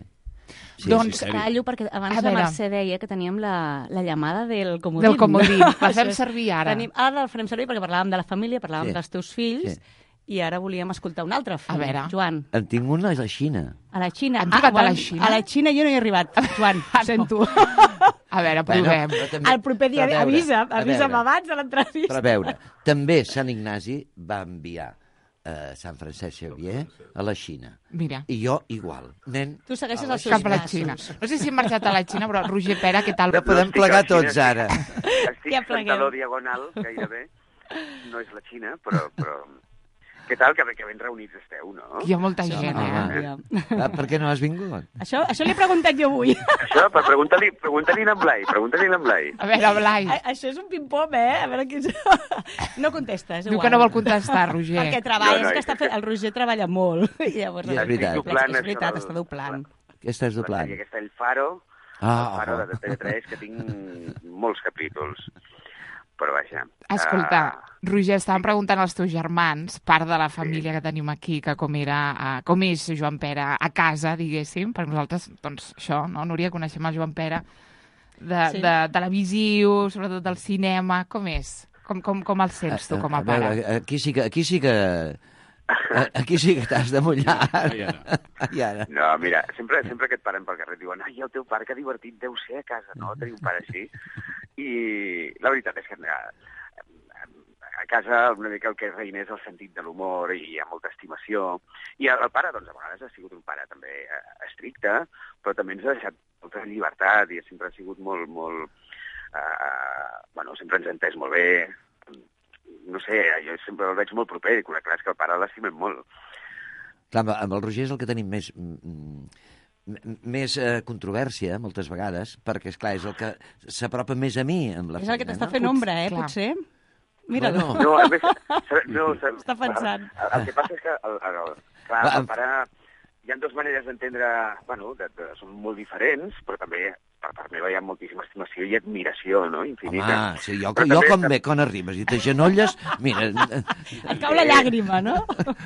Sí, Doncs, sí, Callo, perquè abans A la veure. Mercè deia que teníem la llamada del comodín. Del comodín. La fem Això és. servir ara. Ara la farem servir perquè parlàvem de la família, parlàvem Sí. dels teus fills, i ara volíem escoltar un altre fill. A veure. Joan, En tinc una a la Xina. a la Xina. Han trucat a la bueno, Xina? A la Xina jo no hi he arribat, Joan, ho sento. A veure, provem. però també- El proper dia, però a veure, avisa'm a veure. abans de l'entrevista. Però a veure, també Sant Ignasi va enviar Sant Francesc Xavier a la Xina. Mira. I jo igual. Nen, Tu segueixes a els seus Cap a la Xina. No sé si hem marxat a la Xina, però Roger Pera, què tal? No podem plegar tots ara. Estic Ja plegueu. sentaló diagonal, gairebé. No és la Xina, però... Què tal? Que ben reunits esteu, no? Hi ha molta gent, Per què no has vingut? Això li he preguntat jo avui. Això, per pregunta-li a Blai, pregunta-li a Blai. A veure, Blai. Això és un ping-pong, A veure qui... No contesta, és Diu igual. que no vol contestar, Roger. Perquè treballa, No, és que està fent... El Roger treballa molt. I llavors, I és veritat. doblant és veritat, això està doblant. Què estàs La doblant? sèrie aquesta, El Faro, Ah, El Faro de TV3, que tinc molts capítols. Però vaja... Escolta, Roger, estàvem preguntant als teus germans, part de la família que tenim aquí, que com és Joan Pera a casa, diguéssim, perquè nosaltres, doncs, això, no? Núria, coneixem el Joan Pera de televisiu, sobretot del cinema, com és? Com el sents tu, com a pare? veure, aquí sí que t'has de mullar. I ara. No, mira, sempre que et paren pel carrer diuen ai, el teu pare que divertit deu ser a casa, no? Tenir un pare així. I la veritat és que a casa una mica el que reina és el sentit de l'humor i hi ha molta estimació. I el pare, doncs, a vegades ha sigut un pare també estricte, però també ens ha deixat molta llibertat i sempre ha sigut molt... bueno, sempre ens ha entès molt bé. No sé, jo sempre el veig molt proper i clar, és que el pare l'estimem molt. Clar, amb el Roger és el que tenim més controvèrsia, moltes vegades, perquè, esclar, és el que s'apropa més a mi amb la És el que feina, t'està no? fent ombra, potser? Mira-lo. Bueno. No, a més... No, Està pensant. El que passa és que, clar, el pare... Hi ha dues maneres d'entendre... Bueno, són molt diferents, però també per part meva hi ha moltíssima estimació i admiració, no? Infinita. Home, sí, jo quan arribes i t'agenolles, mira... Et cau la llàgrima, no?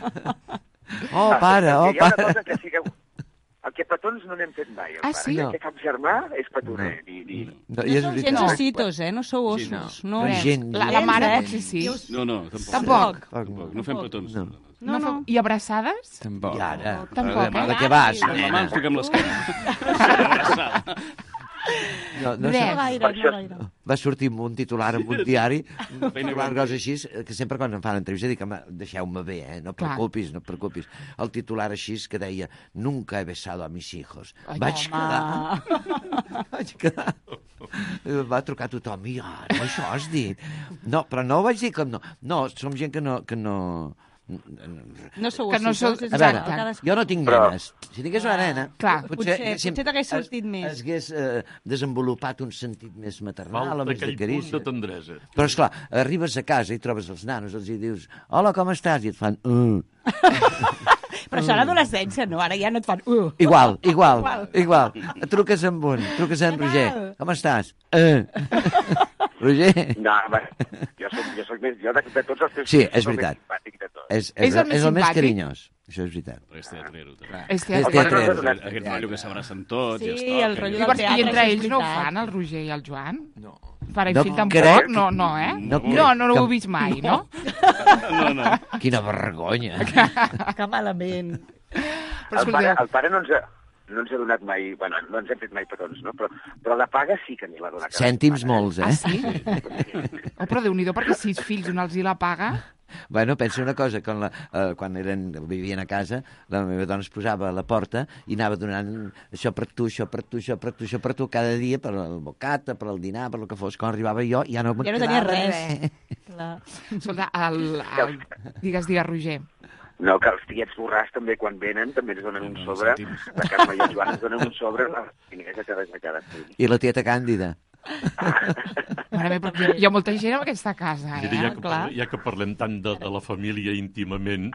Oh, pare, oh, Hi ha una pare. cosa que sí que... El que petons no n'hem fet mai, el pare. sí? El que cap germà és petoner. No, i és Sou veritat. gens ositos, no sou ossos. No. La mare potser sí. No, tampoc. Tampoc? No fem petons. No. I abraçades? Tampoc. I ara? Tampoc, De què vas, La mà nena? ens toquem l'esquena. No gaire. Va sortir amb un titular en un diari, un titular cosa així, que sempre quan em fan entrevista dic, home, deixeu-me bé, no et preocupis, no et preocupis. El titular així que deia, nunca he besado a mis hijos. Vaig quedar... Va trucar tothom, i ara, això has dit? No, però no ho vaig dir com no. No, som gent que no... No sou que no sou... A veure, jo no tinc nenes. Si tingués una nena, potser t'hagués sortit més. Hagués desenvolupat un sentit més maternal o Falta més de aquell carícia. punt de tendresa. Però, esclar, arribes a casa i trobes els nanos, els hi dius, hola, com estàs? I et fan... Però això a l'adolescència, no? Ara ja no et fan... Igual. Truques amb un, truques amb Roger. Com estàs? Roger? No, jo soc més... Jo de tots els teus Sí, fills és soc el més veritat. simpàtic de tots. És el més simpàtic? carinyós. Això és veritat. És teatrero, també. És teatrero. Aquest rotllo que s'abracen tots i es Sí, el rotllo del teatre. I entre és ells no ho veritat. fan, el Roger i el Joan? No. Pare i No fill tampoc? crec. No, no ho he vist mai, no? No. Quina vergonya. Que malament. El pare no ens ha donat mai... Bueno, no ens hem fet mai petons, no? Però la paga sí que ens la dona. Cèntims molts, Ah, sí? Oh, però Déu-n'hi-do, perquè 6 fills, un els hi la paga... Bueno, pensa una cosa, quan vivien a casa, la meva dona es posava a la porta i anava donant això per tu, això per tu, això per tu, això per tu, cada dia, per el bocata, per el dinar, per el que fos. Quan arribava jo, ja no tenia res. Escolta, digues, Roger. No, que els tiets borràs també, quan venen, també ens donen un sobre. La Carme i el Joan ens donen un sobre a cada fill. I la tieta Càndida. Mare meva, però hi ha molta gent en aquesta casa, Mira, clar. ja que parlem tant de la família íntimament...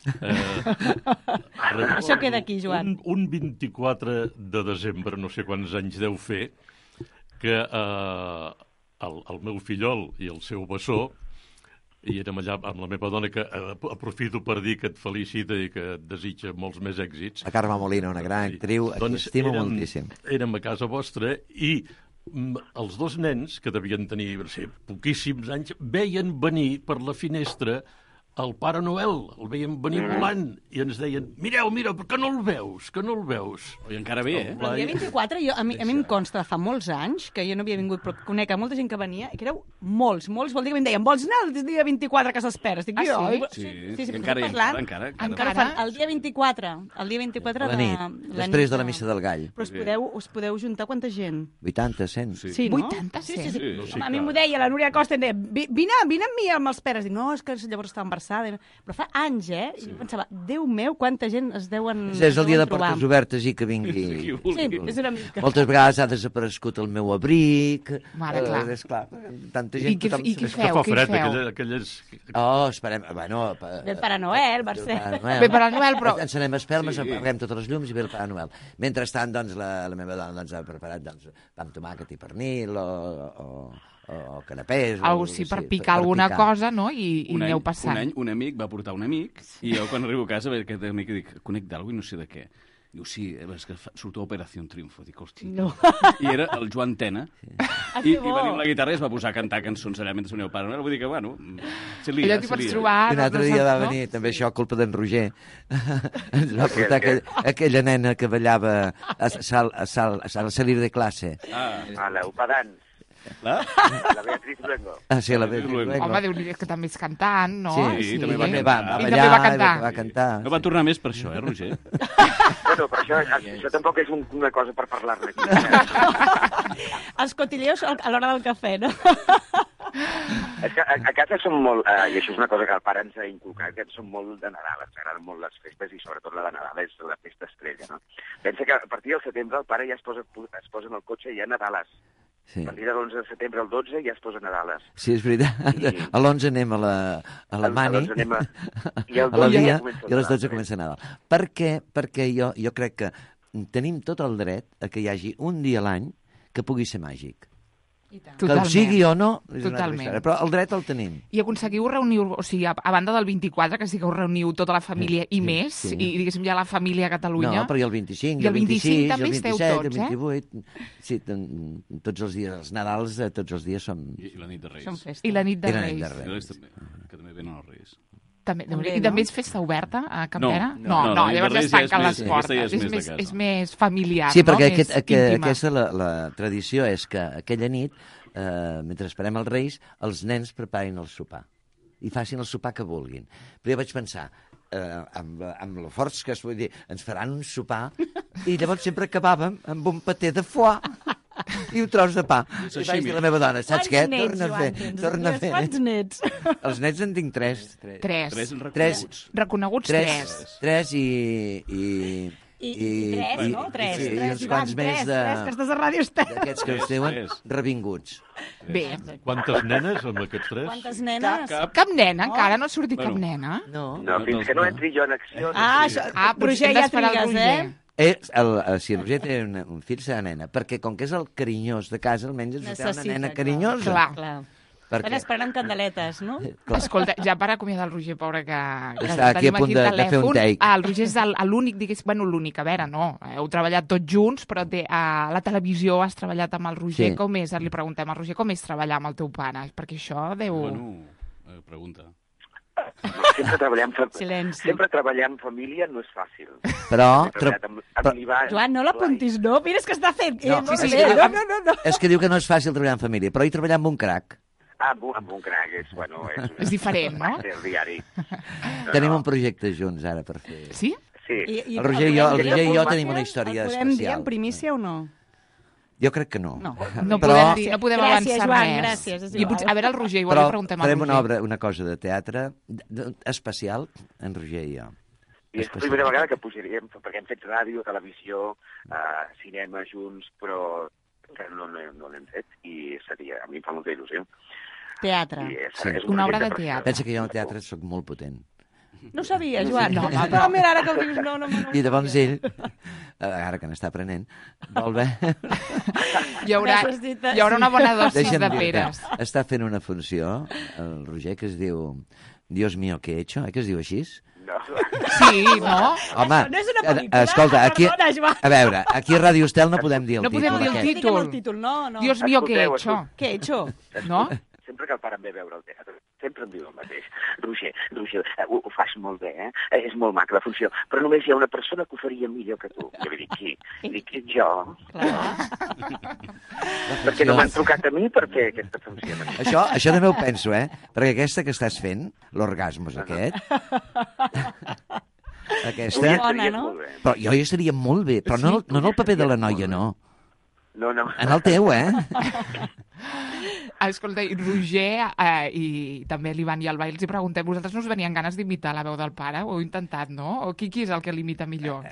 Això queda aquí, Joan. Un 24 de desembre, no sé quants anys deu fer, que el meu fillol i el seu bessó i érem allà amb la meva dona, que aprofito per dir que et felicita i que et desitja molts més èxits. La Carme Molina, una gran actriu, Doncs estimo moltíssim. Érem a casa vostra i els dos nens, que devien tenir poquíssims anys, veien venir per la finestra el Pare Noel, el veiem venir volant i ens deien, mireu, però que no el veus, que no el veus. I encara bé, El dia 24, a mi em consta fa molts anys, que jo no havia vingut, però conec a molta gent que venia, i que éreu molts, vol dir que em deien, vols anar el dia 24 a casa esperes? Dic, jo. Sí, encara fan el dia 24, la nit, després de la missa del gall. Però us podeu juntar quanta gent? 80, 100. Sí, no? 80, 100? Sí. A mi m'ho deia la Núria Costa, vine amb mi amb els peres. Dic, no, és que llavors estava embarassada. Però fa anys, I jo pensava, Déu meu, quanta gent es deuen trobar. És el dia de portes obertes i que vingui. Sí, és una mica. Moltes vegades ha desaparegut el meu abric. Mare, clar. És clar, tanta gent... I què feu? Esperem... Bueno, ve el Pare Noel, Mercè. Ve el Pare Noel, però... Encenem espelmes, apaguem totes les llums i ve el Pare Noel. Mentrestant, doncs, la meva dona ha preparat pa amb tomàquet i pernil o canapés. Algo sí, per picar alguna cosa, no? I aneu passant. Un any un amic va portar un amic i jo quan arribo a casa veig aquest amic i dic, conec d'algú i no sé de què. Diu, sí, és que surto a Operació Triunfo. Dic, hosti. No. I era el Joan Tena. I va venir amb la guitarra i es va posar a cantar cançons allà mentre venia el Pare Noel. Vull dir que, bueno, se lia. Allò t'hi pots trobar... Un altre dia va venir, també això, culpa d'en Roger. Ens va portar aquella nena que ballava a salir de classe. A l'Eupadans. La Beatriz Luengo. Sí, la Beatriz Luengo. Home, Déu-n'hi-do, que també és cantant, no? Sí, també va ballar, va cantar. No va tornar més per això, Roger? Bueno, però això tampoc és una cosa per parlar-ne aquí. Els cotilleos a l'hora del cafè, no? És que a casa som molt, i això és una cosa que el pare ens ha inculcat, que som molt de Nadal, ens agraden molt les festes i sobretot la de Nadal és la festa estrella, no? Pensa que a partir del setembre el pare ja es posa en el cotxe i ja Nadales. Sí. A partir de l'11 de setembre al 12 ja es posa Nadales. Sí, és veritat. A l'11 anem a la Mani, i a la Dia, i a les 12 comença Nadal. Per què? Perquè jo crec que tenim tot el dret a que hi hagi un dia a l'any que pugui ser màgic. Que el sigui o no, és una altra història, però el dret el tenim. I aconseguiu reunir, o sigui, a banda del 24, que sí que us reuniu tota la família i més, i diguéssim ja la família a Catalunya... No, però i el 25, i el 26 també esteu tots, el 28... Sí, tots els dies, els Nadals, tots els dies som... I la nit de Reis. Som festa. I la nit de Reis. Que també venen els Reis. I també és festa oberta a Campera? No, llavors ja es tanquen les portes. És més familiar, no? Sí, perquè aquesta la tradició és que aquella nit, mentre esperem els Reis, els nens preparin el sopar i facin el sopar que vulguin. Però jo vaig pensar, amb lo forts que vull dir, ens faran un sopar i llavors sempre acabàvem amb un paté de foie i un tros de pa. I vaig dir a la meva dona, saps què? Torna a fer. Quants nets? Els nets en tinc 3. 3 reconeguts. 3 i... I 3, no? 3. I uns quants més que estàs a Ràdio Estel. D'aquests que us diuen revinguts. Bé. Quantes nenes amb aquests 3? Quantes nenes? Cap nena, encara no ha sortit cap nena. No, fins que no entri jo en acció... Roger, ja trigues, Si el Roger té un fill, serà nena, perquè com que és el carinyós de casa, almenys ens fa una nena carinyosa. Clar. Estan esperant candeletes, no? Escolta, ja per acomiadar el Roger, pobre, que està aquí a punt de fer un take. El Roger és l'únic, digués, bueno, l'únic, a veure, no, heu treballat tots junts, però a la televisió has treballat amb el Roger. Sí. Com és? Li preguntem al Roger, com és treballar amb el teu pare? Perquè això deu... Bueno, pregunta. Sempre treballar en família no és fàcil. Però... Joan, no l'apuntis, no? Mira, és que està fent... No. És que diu que no és fàcil treballar en família, però hi treballar amb un crac. Amb un crac, és diferent, no? És diari. Tenim un projecte junts ara per fer... Sí? Sí. El Roger i jo tenim una història especial. Podem dir en primícia o no? Jo crec que no. No podem avançar més. Gràcies. I potser, a veure, el Roger, igual li preguntem al Roger. Farem una cosa de teatre especial, en Roger i jo. I és la primera vegada que pujaríem, perquè hem fet ràdio, televisió, cinema junts, però encara no l'hem fet, i a mi em fa molta il·lusió. Teatre. Una obra de teatre. Pensa que jo al teatre soc molt potent. No ho sabia, Joan. No, però mira, ara que ho dius, no. I llavors ell, ara que n'està aprenent, vol bé... Hi haurà una bona dosis de peres. Està fent una funció, el Roger, que es diu Dios mío, ¿qué he hecho? Que es diu així? No. Sí, no? Home, no és una pel·lícula. Escolta, aquí, Perdona, Joan. a veure, aquí a Ràdio Estel no podem dir el títol. No podem dir el aquest. títol. El títol, no. Dios mío, ¿qué he hecho? ¿Qué he hecho? No? Sempre que el pare em ve a veure al teatre, sempre em diu el mateix. Roger, ho fas molt bé, És molt maca la funció, però només hi ha una persona que ho faria millor que tu. Jo li dic, qui? Li dic, jo. Perquè no m'han trucat a mi per fer aquesta funció. Això també ho penso, Perquè aquesta que estàs fent, l'orgasmos aquest... Aquesta... Bona, no? Però jo hi estaria molt bé, però no en el paper de la noia, no. No. En el teu, Escolta, i Roger i també l'Ivan i el Bai, els hi preguntem, vosaltres no us venien ganes d'imitar la veu del pare? Ho heu intentat, no? O qui és el que l'imita millor?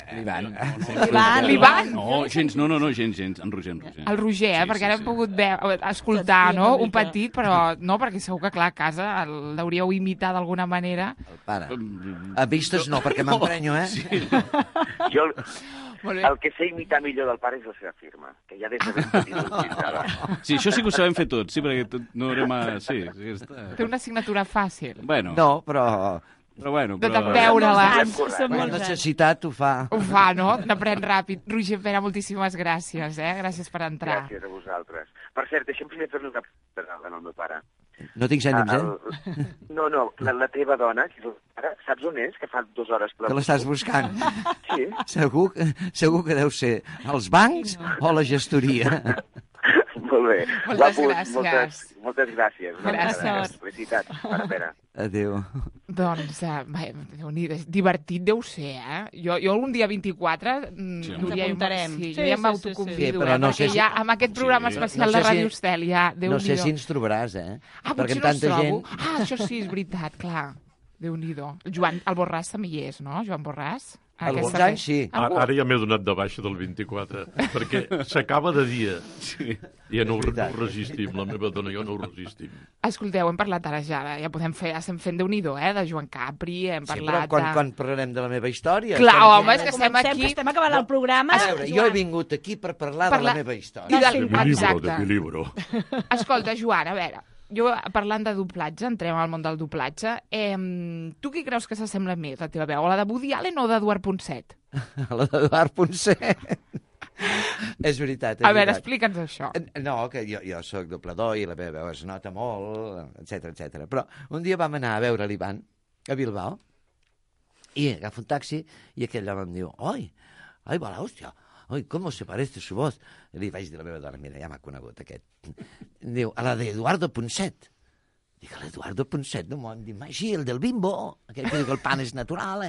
L'Ivan. No, gens, en Roger. El Roger, perquè ara hem pogut escoltar, no? Un petit, però no, perquè segur que, clar, a casa l'hauríeu imitat d'alguna manera. El pare. A vistes no, perquè m'emprenyo, Sí. Jo... El que sé imitar millor del pare és la seva firma, que ja des de ben petit l'utilitzava. Sí, això sí que ho sabem fer tots, sí, perquè no haurem... Sí, té una assignatura fàcil. Bueno. No, però bueno, de veure-la. La necessitat ho fa. Ho fa, no? N'aprèn ràpid. Roger Pera, moltíssimes gràcies, Gràcies per entrar. Gràcies a vosaltres. Per cert, deixa'm primer fer-li una pregunta al meu pare. No tinc ànims, No, la teva dona, que és el pare, saps on és? Que fa 2 hores... Que l'estàs buscant. Sí. Segur que deu ser als bancs o la gestoria. Molt bé. Moltes gràcies. Moltes gràcies. Gràcies. Felicitats. Espera. Adéu. Doncs, divertit deu ser, Jo algun dia 24 apuntarem. jo ja m'autoconvido, però no perquè ja amb aquest programa especial de Ràdio Estel ja... No sé si ens trobaràs, Potser no ens trobo. Això sí, és veritat, clar. Déu-n'hi-do. Joan, el Borràs també hi és, no? Joan Borràs? Alguns anys sí. Ara ja m'he donat de baixa del 24, perquè s'acaba de dia. Sí. I no ho resistim, la meva dona i jo no ho resistim. Escolteu, hem parlat ara ja estem fent Déu-n'hi-do, de Joan Capri, hem parlat... Sí, però quan parlarem de la meva història... Clar, home, és que estem aquí... Estem acabant el programa. A veure, jo he vingut aquí per parlar de la meva història. De mi libro. Escolta, Joan, a veure, jo parlant de doblatge, entrem al món del doblatge, tu qui creus que s'assembla més, la teva veu? La de Woody Allen o d'Eduard Ponset? La d'Eduard Ponset. És veritat. A veure, explica'ns això. No, que jo soc doblador i la meva veu es nota molt, etc. Però un dia vam anar a veure l'Ivan a Bilbao i agafo un taxi i aquell home em diu, oi, va la hòstia, oi, ¿cómo se parece su voz? I li vaig dir a la meva dona, mira, ja m'ha conegut aquest. Diu, a la de Eduardo Ponset. Dic, l'Eduardo Ponset, no m'ho han dit mai. Sí, el del Bimbo, aquell que diu que el pan és natural,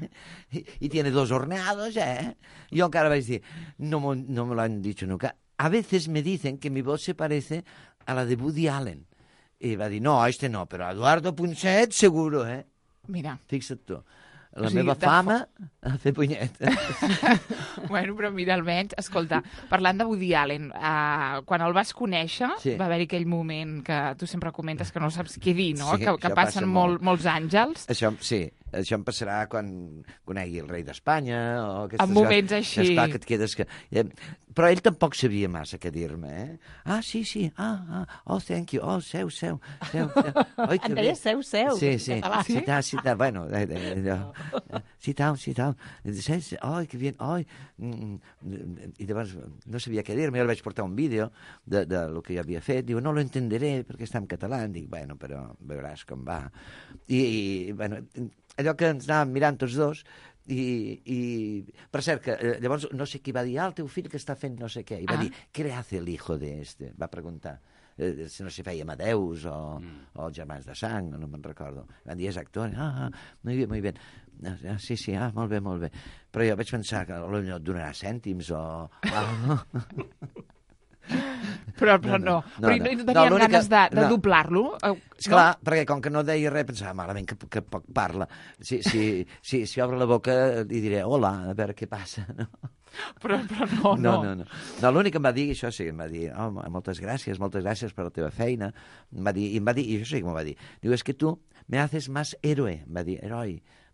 Y tiene 2 horneados, Jo encara vaig dir, no me lo han dicho nunca. A veces me dicen que mi voz se parece a la de Woody Allen. I va dir, no, este no, però Eduardo Ponset seguro, Mira. Fixa't tu. La meva fama a fer punyetes. Bueno, però mira, almenys, escolta, parlant de Woody Allen, quan el vas conèixer, va haver-hi aquell moment que tu sempre comentes que no saps què dir, no? Sí, que passen molts àngels. Això em passarà quan conegui el rei d'Espanya o aquestes en moments així. Esclar, que et quedes Però ell tampoc sabia massa què dir-me, sí, oh, thank you, oh, seu. Oi, et deia seu. Sí, sit down, bueno, sit down. Ai, que bien, ai. I llavors no sabia què dir-me, jo li vaig portar un vídeo de lo que jo havia fet, diu, no lo entenderé perquè està en català, dic, bueno, però veuràs com va. I bueno, allò que ens anàvem mirant tots dos, i per cert, que llavors no sé qui va dir, el teu fill que està fent no sé què, i va dir, què le hace el hijo de este? Va preguntar si no sé, feia Amadeus o els Germans de Sang, no me'n recordo. Van dir, és actor, muy bien. Sí, molt bé. Però jo vaig pensar que potser et donarà cèntims o... Però no. Però no tenien ganes de doblar-lo? Esclar, perquè com que no deia res, pensava, malament que poc parla. Si obre la boca li diré, hola, a veure què passa, no? Però no. No, l'únic que em va dir, això sí, em va dir, moltes gràcies per la teva feina. Em va dir, i això sí que m'ho va dir, diu, és que tu me haces más héroe, em va dir, heroi,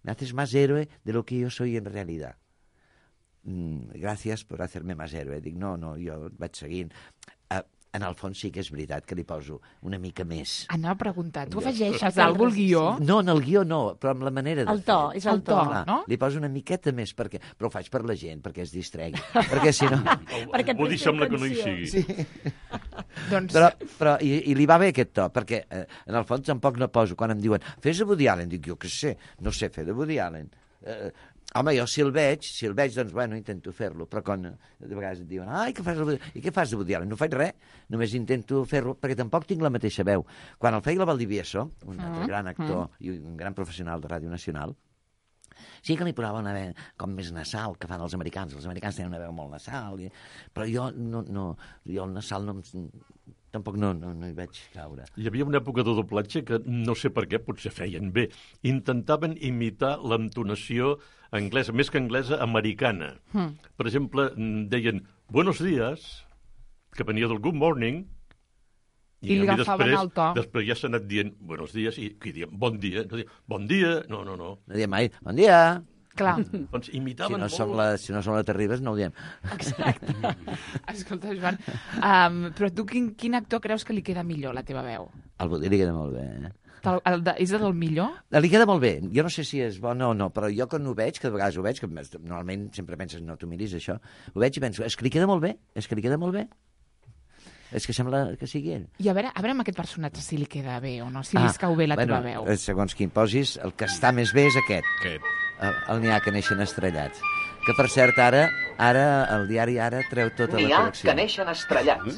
me haces más héroe de lo que yo soy en realidad. Gràcies per hacerme más héroe. Dic, no, jo vaig seguint. En el fons sí que és veritat que li poso una mica més. Anava a preguntar, tu afegeixes alguna cosa al guió? No, en el guió no, però amb la manera de el to, fer. És el to, no? Li poso una miqueta més, però ho faig per la gent, perquè es distregui. Perquè si no... Vull dir, sembla que no hi sigui. Sí. Doncs... Però i li va bé aquest to, perquè en el fons tampoc no poso, quan em diuen fes a Woody Allen, dic jo què sé, no sé fer de Woody Allen. Home, jo si el veig, doncs, bueno, intento fer-lo, però quan de vegades et diuen, ai, què fas de Woody Allen? No faig res, només intento fer-lo, perquè tampoc tinc la mateixa veu. Quan el feia la Valdivieso, un altre gran actor i un gran professional de Ràdio Nacional, sí que li posava una veu com més nasal que fan els americans. Els americans tenen una veu molt nasal, però jo el nasal tampoc no hi vaig caure. Hi havia una època de doblatge que no sé per què, potser feien bé. Intentaven imitar l'entonació anglesa, més que anglesa, americana. Per exemple, deien buenos días, que venia del good morning, i li agafaven el to. Després ja s'ha anat dient buenos días i diem bon dia. Bon dia, no. No diem mai bon dia. Clar. Doncs imitaven si no som la Terribas, no ho diem. Exacte. Escolta, Joan, però tu quin actor creus que li queda millor, la teva veu? El Woody li queda molt bé, És el millor? Li queda molt bé. Jo no sé si és bo o no, però jo quan ho veig, que de vegades ho veig, que normalment sempre penses, no t'ho miris, això, ho veig i penso, és que li queda molt bé, és que sembla que sigui ell. I a veure amb aquest personatge si li queda bé o no, si li escau bé la teva veu. Segons quin posis, el que està més bé és aquest. El n'hi ha que neixen estrellats. Que, per cert, ara el diari Ara treu tota la col·lecció. N'hi ha que neixen estrellats.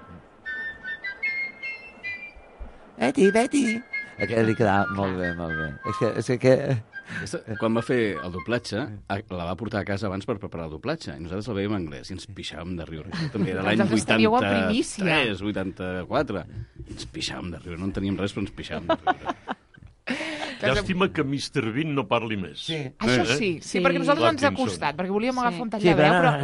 Betty. Aquest li quedava molt bé. És que... Quan va fer el doblatge, la va portar a casa abans per preparar el doblatge, i nosaltres el veiem en anglès, i ens pixàvem de riure. També era l'any 83, 84. Ens pixàvem de riure. No en teníem res, però ens pixàvem de riure. Llàstima que Mr. Bean no parli més. Sí. Això sí, perquè nosaltres ens ha costat, perquè volíem agafar un tall de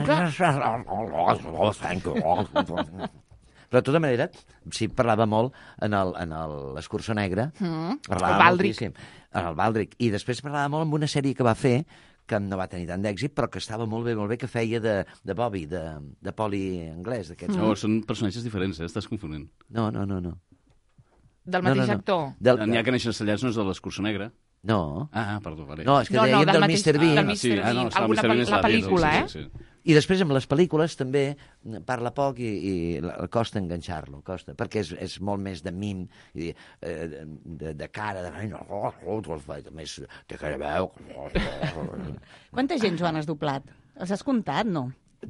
veu, però de tota manera, sí, parlava molt en l'Escurçó Negre. Parlava moltíssim. En el Baldric. I després parlava molt en una sèrie que va fer, que no va tenir tant d'èxit, però que estava molt bé, que feia de Bobby, de poli anglès. No, són personatges diferents, estàs confonent. No. Del mateix actor? N'hi ha que neixen estrellats, no és de l'Escurçó Negre? No. Perdó, vale. No, és que dèiem del Mr. Bean. La pel·lícula, sí. I després amb les pel·lícules també parla poc i costa enganxar-lo, perquè és molt més de mim, de cara, més de cara veu. Quanta gent, Joan, has doblat? Els has comptat, no?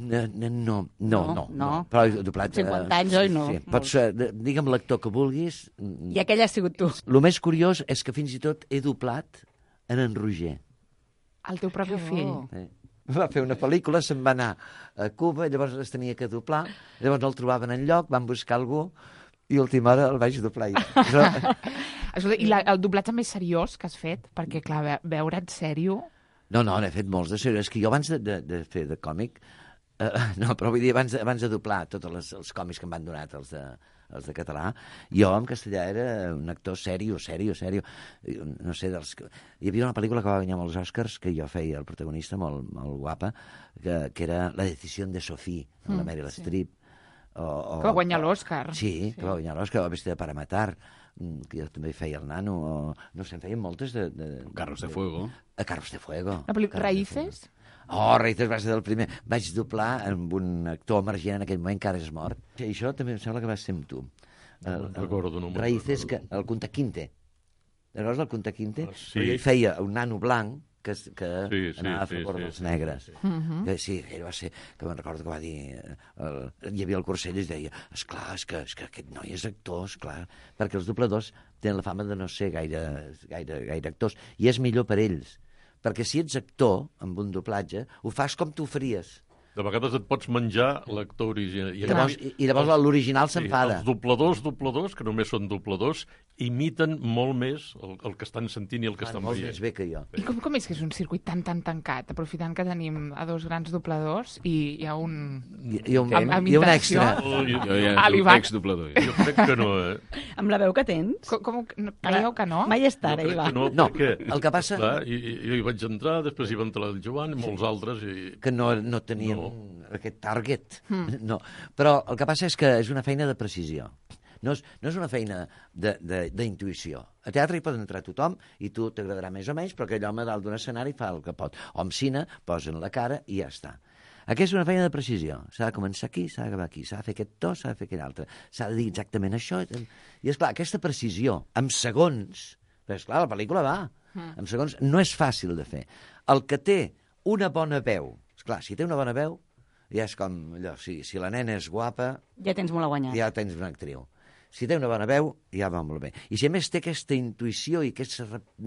No. Però he doblat... 50 anys, oi, no? Sí. Pots, digue'm l'actor que vulguis. I aquell has sigut tu. El més curiós és que fins i tot he doblat en Roger. El teu propi fill. Sí. Va fer una pel·lícula, se'n va anar a Cuba, llavors es tenia que doblar, llavors no el trobaven enlloc, van buscar algú i a última hora el vaig doblar jo. I el doblatge més seriós que has fet? Perquè, clar, veure't sèrio... No, n'he fet molts de seriós. És que jo abans de fer de còmic, però vull dir, abans de doblar tots els còmics que em van donar, els de català, jo en castellà era un actor serio. No sé, hi havia una pel·lícula que va guanyar molts Oscars, que jo feia el protagonista, molt guapa, que era La decisió de Sophie, amb la Meryl Streep. Que va guanyar l'Oscar. Sí, que va guanyar l'Oscar, o Vestida para matar, que jo també feia el nano, no sé, en feien moltes de... Carros de Fuego. Carros de Fuego. La pel·lícula Raíces? Raíces va ser el primer. Vaig doblar amb un actor emergent en aquell moment que ara és mort. I això també em sembla que va ser amb tu. Raíces, el Kunta Kinte. Recordes el Kunta Kinte? Sí. Ell feia un nano blanc que anava a favor dels negres. Sí, ell va ser, que me'n recordo que va dir, hi havia el Cursell i es deia, esclar, és que aquest noi és actor, esclar, perquè els dobladors tenen la fama de no ser gaire actors, i és millor per ells, perquè si ets actor amb un doblatge, ho fas com tu ho faries. De vegades et pots menjar l'actor original. I llavors l'original s'enfada. Els dobladors, que només són dobladors, imiten molt més el que estan sentint i el que estan molt veient. més bé que jo. I com és que és un circuit tan tancat, aprofitant que tenim a dos grans dobladors i hi ha un... I un extra. Jo ja ex-doblador. Jo crec que no, Amb la veu que tens? Com creieu que no? Mai està, ara, Iva. No, el que passa... Clar, jo hi vaig entrar, després hi va entrar el Joan i molts altres. Que no tenien aquest target. No. Però el que passa és que és una feina de precisió. No és una feina d'intuïció. A teatre hi pot entrar tothom i tu t'agradarà més o menys, però aquell home dalt d'un escenari fa el que pot. O amb cine, posen la cara i ja està. Aquesta és una feina de precisió. S'ha de començar aquí, s'ha d'acabar aquí, s'ha de fer aquest to, s'ha de fer aquell altre. S'ha de dir exactament això. I esclar, aquesta precisió, amb segons, però esclar, la pel·lícula va, amb segons, no és fàcil de fer. El que té una bona veu, esclar, si té una bona veu, ja és com allò, si la nena és guapa... Ja tens molt a guanyar. Ja tens una actriu. Si té una bona veu, ja va molt bé. I si a més té aquesta intuïció i aquests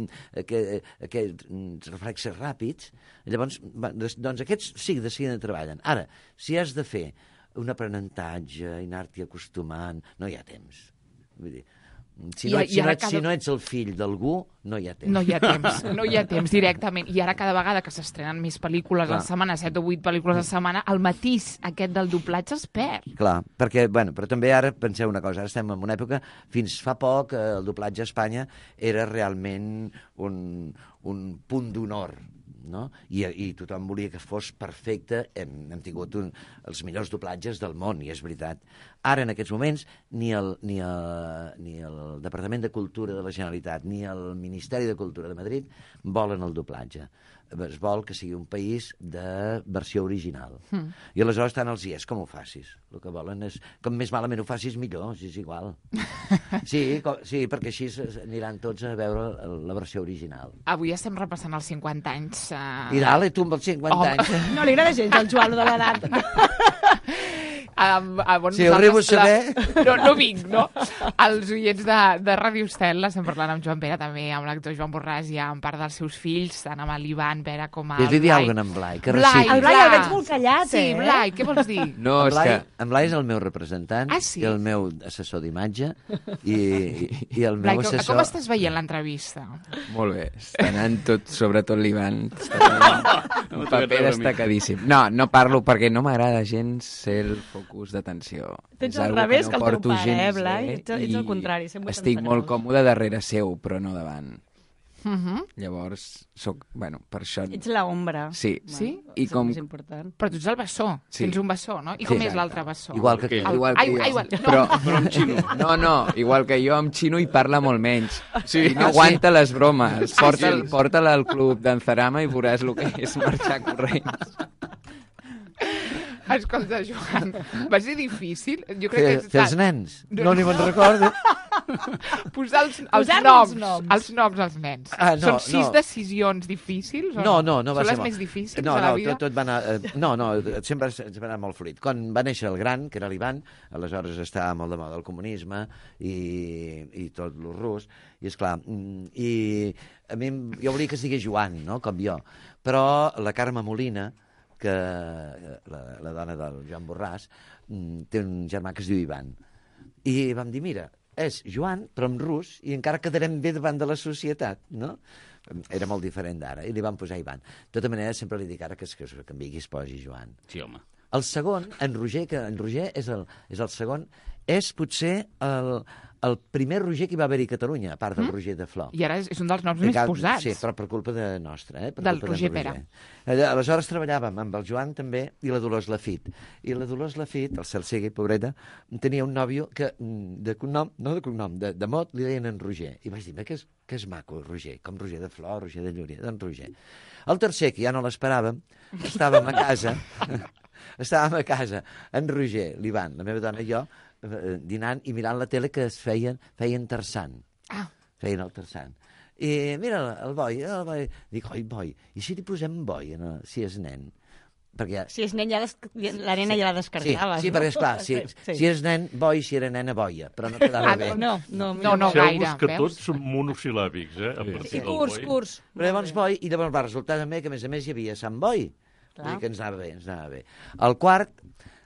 reflexes ràpids, llavors, doncs aquests sí, de seguida treballen. Ara, si has de fer un aprenentatge i anar-t'hi acostumant, no hi ha temps. Vull dir, si no ets el fill d'algú, no hi ha temps. No hi ha temps directament. I ara cada vegada que s'estrenen més pel·lícules a la setmana, 7 o 8 pel·lícules a la setmana, el matís aquest del doblatge es perd. Clar, perquè, però també ara penseu una cosa, ara estem en una època, fins fa poc, el doblatge a Espanya era realment un punt d'honor, no? I tothom volia que fos perfecte. Hem tingut els millors doblatges del món, i és veritat. Ara, en aquests moments, ni el Departament de Cultura de la Generalitat ni el Ministeri de Cultura de Madrid volen el doblatge. Es vol que sigui un país de versió original. I aleshores tant els és com ho facis. El que volen és, com més malament ho facis, millor, si és igual. Sí, perquè així aniran tots a veure la versió original. Avui estem repassant els 50 anys. I dale, tu amb els 50 anys. No li agrada gens el Joan de l'edat. Si ho arribo a saber... No vinc, no? Els oients de Ràdio Estel, estem parlant amb Joan Pera, també amb l'actor Joan Borràs i amb part dels seus fills, tant amb l'Ivan Pera com el Blai. Dir alguna en Blai, que el Blai el veig molt callat, Sí, Blai, què vols dir? No, és que en Blai és el meu representant i el meu assessor d'imatge i el meu assessor... Com estàs veient l'entrevista? Molt bé, està anant tot, sobretot l'Ivan, un paper destacadíssim. No parlo perquè no m'agrada gens ser el focus d'atenció. Tens al revés que el teu pare, Blai? Ets el contrari. Estic molt còmode darrere seu, però no davant. Llavors, per això... Ets l'ombra. Sí. És el més important. Però tu ets el bessó. Tens un bessó, no? I com és l'altre bessó? Igual que jo. Però amb xino. No, igual que jo amb xino i parla molt menys. No aguanta les bromes. Porta-la al club d'Anzarama i veuràs el que és marxar corrents. Escolta, Joan, va ser difícil? Jo crec que els nens? No ni me'n recordo. Posar els noms als nens. Són 6 decisions difícils? No va ser... Són les més difícils de la vida? Tot va anar... No, sempre va anar molt fluid. Quan va néixer el gran, que era l'Ivan, aleshores estava molt de moda el comunisme i tot el rus, i esclar, i a mi jo volia que es digués Joan, no?, com jo, però la Carme Molina, que la dona del Joan Borràs, té un germà que es diu Ivan. I vam dir, mira, és Joan, però en rus, i encara quedarem bé davant de la societat, no? Era molt diferent d'ara, i li van posar Ivan. De tota manera, sempre li dic ara que es canviï, es posi Joan. Sí, home. El segon, en Roger, que en Roger és el segon, és potser el primer Roger que hi va haver-hi a Catalunya, a part del Roger de Flor. I ara és un dels noms més posats. Sí, però per culpa de nostra. Del Roger Pera. Aleshores treballàvem amb el Joan també i la Dolors Lafit. I la Dolors Lafit, el cel sigui, pobreta, tenia un nòvio que de mot li deien en Roger. I vaig dir, que és maco, Roger, com Roger de Flor, Roger de Llúria, d'en Roger. El tercer, que ja no l'esperàvem, estàvem a casa, en Roger, l'Ivan, la meva dona i jo, dinant i mirant la tele que es feien tarsant. Feien el tarsant. I mira, el boi. Dic, boi. I si li posem boi, si és nen? Perquè si és nen, la nena ja la descartaves. Sí, perquè esclar, si és nen, boi, si era nena, boia. Però no quedava bé. No gaire. Que tots són monosil·làbics, a partir del boi. Curs. Però llavors boi, i llavors va resultar també que, a més, hi havia Sant Boi. Vull dir que ens anava bé. El quart,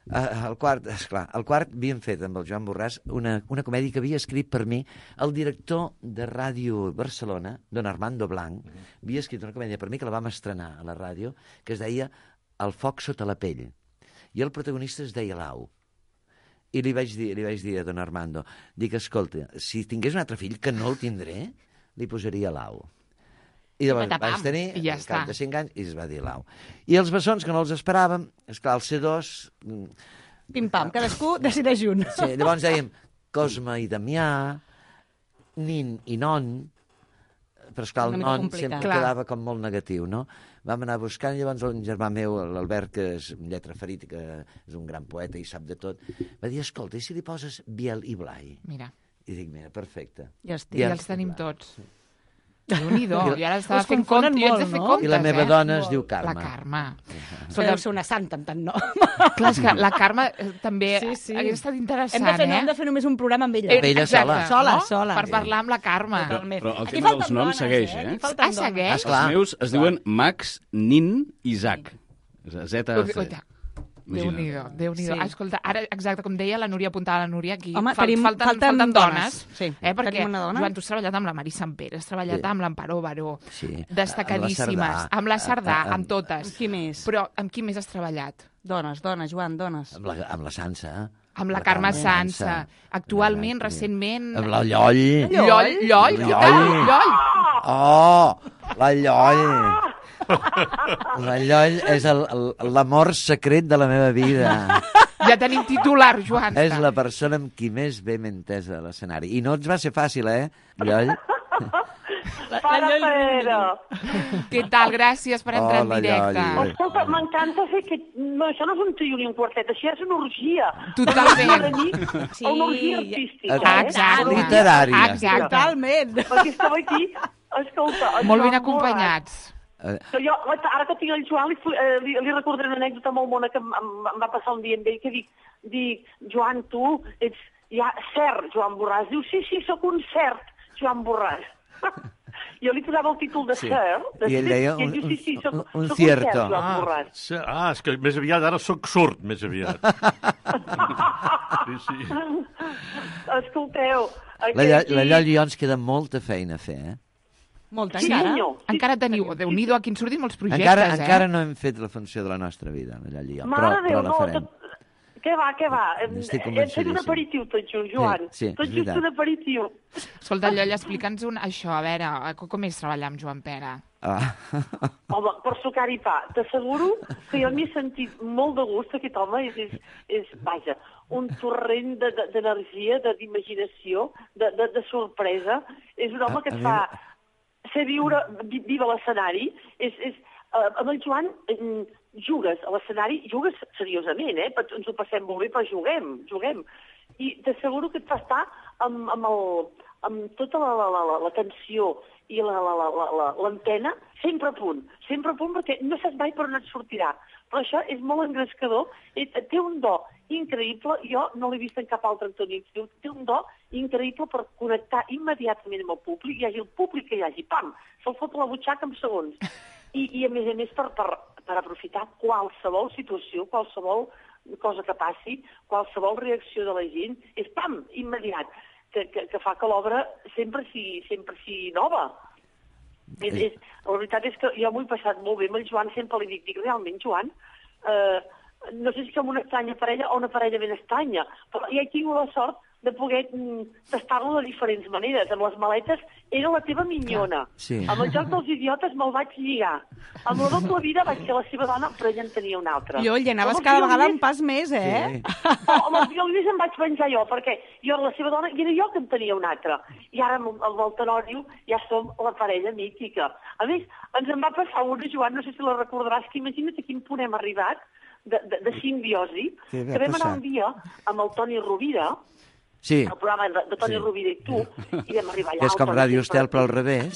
havíem fet amb el Joan Borràs una comèdia que havia escrit per mi el director de Ràdio Barcelona, don Armando Blanc, havia escrit una comèdia per mi que la vam estrenar a la ràdio, que es deia El foc sota la pell. I el protagonista es deia Lau. I li vaig dir a don Armando, dic, escolta, si tingués un altre fill, que no el tindré, li posaria Lau. I llavors vaig tenir, al cap de 5 anys, i es va dir Lau. I els bessons, que no els esperàvem, esclar, el C2... Pim-pam, cadascú decideix un. Sí, llavors dèiem Cosme i Damià, Nin i Non, però esclar, el Non sempre quedava com molt negatiu, no? Vam anar buscant, llavors un germà meu, l'Albert, que és lletra ferit, que és un gran poeta i sap de tot, va dir, escolta, i si li poses Biel i Blai? Mira. I dic, mira, perfecte. Ja els tenim tots. Déu-n'hi-do, jo ara estava fent compte, jo haig de fer comptes, I la meva dona es diu Carme. La Carme. Però deu ser una santa, en tant no. Clar, és que la Carme també hauria estat interessant, Hem de fer només un programa amb ella. Amb ella sola. Sola. Per parlar amb la Carme. Però el tema dels noms segueix, eh? Segueix? Els meus es diuen Max, Nin i Isaac. Z-A-C. Déu-n'hi-do. Escolta, ara, exacte, com deia la Núria, apuntava la Núria, aquí falten dones. Perquè, Joan, tu has treballat amb la Mari Sampere, has treballat amb l'Amparó Baró, destacadíssimes, amb la Sardà, amb totes. Amb qui més? Però amb qui més has treballat? Dones, Joan, dones. Amb la Sansa. Amb la Carme Sansa. Actualment, recentment... Amb la Lloll. Lloll? Lloll? Oh, la Lloll. La Lloll és l'amor secret de la meva vida. Ja tenim titular, Joan. És la persona amb qui més bé m'he entès a l'escenari. I no ens va ser fàcil, Lloll? Pere! Què tal? Gràcies per entrar en directe. Escolta, m'encanta fer que... No, això no és un trio ni un quartet, això és una orgia. Totalment. Una orgia artística. Exacte. Literària. Exacte. Totalment. Perquè estava aquí, escolta... Molt ben acompanyats. Jo, ara que tinc el Joan, li recordaré una anècdota molt bona que em va passar un dia amb ell, que dic, Joan, tu ets cert, Joan Borràs. Diu, sí, sóc un cert, Joan Borràs. Jo li posava el títol de cert, i ell deia un cierto. Joan Borràs. És que més aviat, ara sóc sord, més aviat. Sí. Escolteu... La Lloll i jo ens queda molta feina a fer, Molta, encara? Encara teniu, Déu-n'hi-do, aquí ens surtin molts projectes, Encara no hem fet la funció de la nostra vida, la Lloll i jo, però la farem. Què va? Hem fet un aperitiu tots junts, Joan. Tots junts un aperitiu. Escolta, Lloll, explica'ns això, a veure, com és treballar amb Joan Pere? Home, per sucar i pa, t'asseguro que jo m'hi he sentit molt de gust, aquest home és vaja, un torrent d'energia, d'imaginació, de sorpresa. És un home que et fa ser viure l'escenari. Amb el Joan jugues a l'escenari, jugues seriosament, ens ho passem molt bé, però juguem. I t'asseguro que et fa estar amb tota la tensió i l'antena sempre a punt, perquè no saps mai per on et sortirà. Però això és molt engrescador, té un do increïble, jo no l'he vist en cap altre Antoni, té un do increïble per connectar immediatament amb el públic, hi hagi el públic que hi hagi, pam, se'l fot a la butxaca en segons. I a més per aprofitar qualsevol situació, qualsevol cosa que passi, qualsevol reacció de la gent, és pam, immediat, que fa que l'obra sempre sigui nova. La veritat és que jo m'ho he passat molt bé amb el Joan, sempre li dic realment, Joan, no sé si som una estranya parella o una parella ben estranya, però ja he tingut la sort de poder tastar-lo de diferents maneres. Amb les maletes era la teva minyona. Sí. Amb el joc dels idiotes me'l vaig lligar. Amb la doble vida vaig ser la seva dona, però ella en tenia una altra. Jo, hi anaves cada vegada un pas més, Sí. Amb els violins em vaig venjar jo, perquè jo era la seva dona i era jo que en tenia una altra. I ara amb el Tenòrio ja som la parella mítica. A més, ens en va passar una, Joan, no sé si la recordaràs, que imagina't a quin punt hem arribat de simbiosi, que vam anar un dia amb el Toni Rovira, el programa de Toni Rovira i tu, i vam arribar allà... És com Ràdio Estel, però al revés.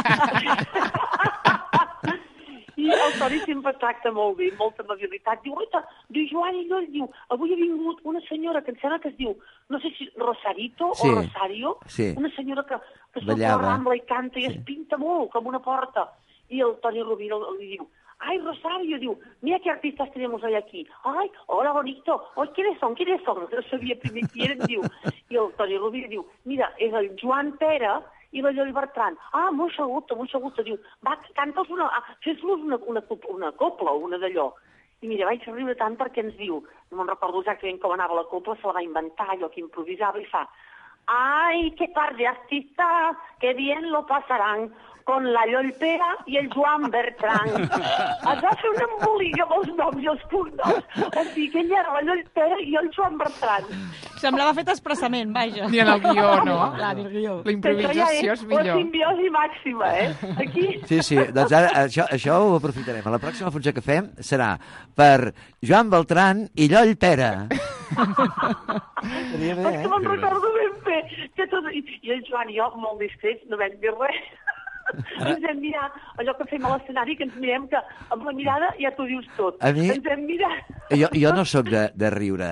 I el Toni sempre tracta molt bé, molta amabilitat. Diu, Joan i Lloll, diu, avui ha vingut una senyora que em sembla que es diu, no sé si Rosarito o Rosario, una senyora que surt a la Rambla i canta i es pinta molt, com una porta. I el Toni Rovira li diu, Ay, Rosario, diu, mira qué artistas tenemos hoy aquí. Ay, hola, bonito. Ay, ¿quiénes son? No sabia primer qui eren, diu. I el Toni Rovira diu, mira, és el Joan Pera i la Lloll Bertran. Ah, mucho gusto. Diu, va, canta'ls fes-los una copla o una d'allò. I mira, vaig riure tant perquè ens diu, no me'n recordo exactament com anava la copla, se la va inventar, allò que improvisava, i fa, ay, qué par de artistas, qué bien lo pasarán con la Lloll Pera i el Joan Bertran. Es va fer un embolic amb els noms i els cognoms. O sigui que ell era la Lloll Pera i el Joan Bertran. Semblava fet expressament, vaja. Ni en el guió, no? Clar, ni el guió. La improvisació és millor. La simbiosi màxima, Aquí... Sí, doncs ara això ho aprofitarem. A la pròxima funció que fem serà per Joan Beltran i Lloll Pera. És que me'n recordo ben bé. I el Joan i jo, molt discrets, no vam dir res. Ens vam mirar, allò que fem a l'escenari, que ens mirem, que amb la mirada ja t'ho dius tot. A mi... Ens vam mirar. Jo no sóc de riure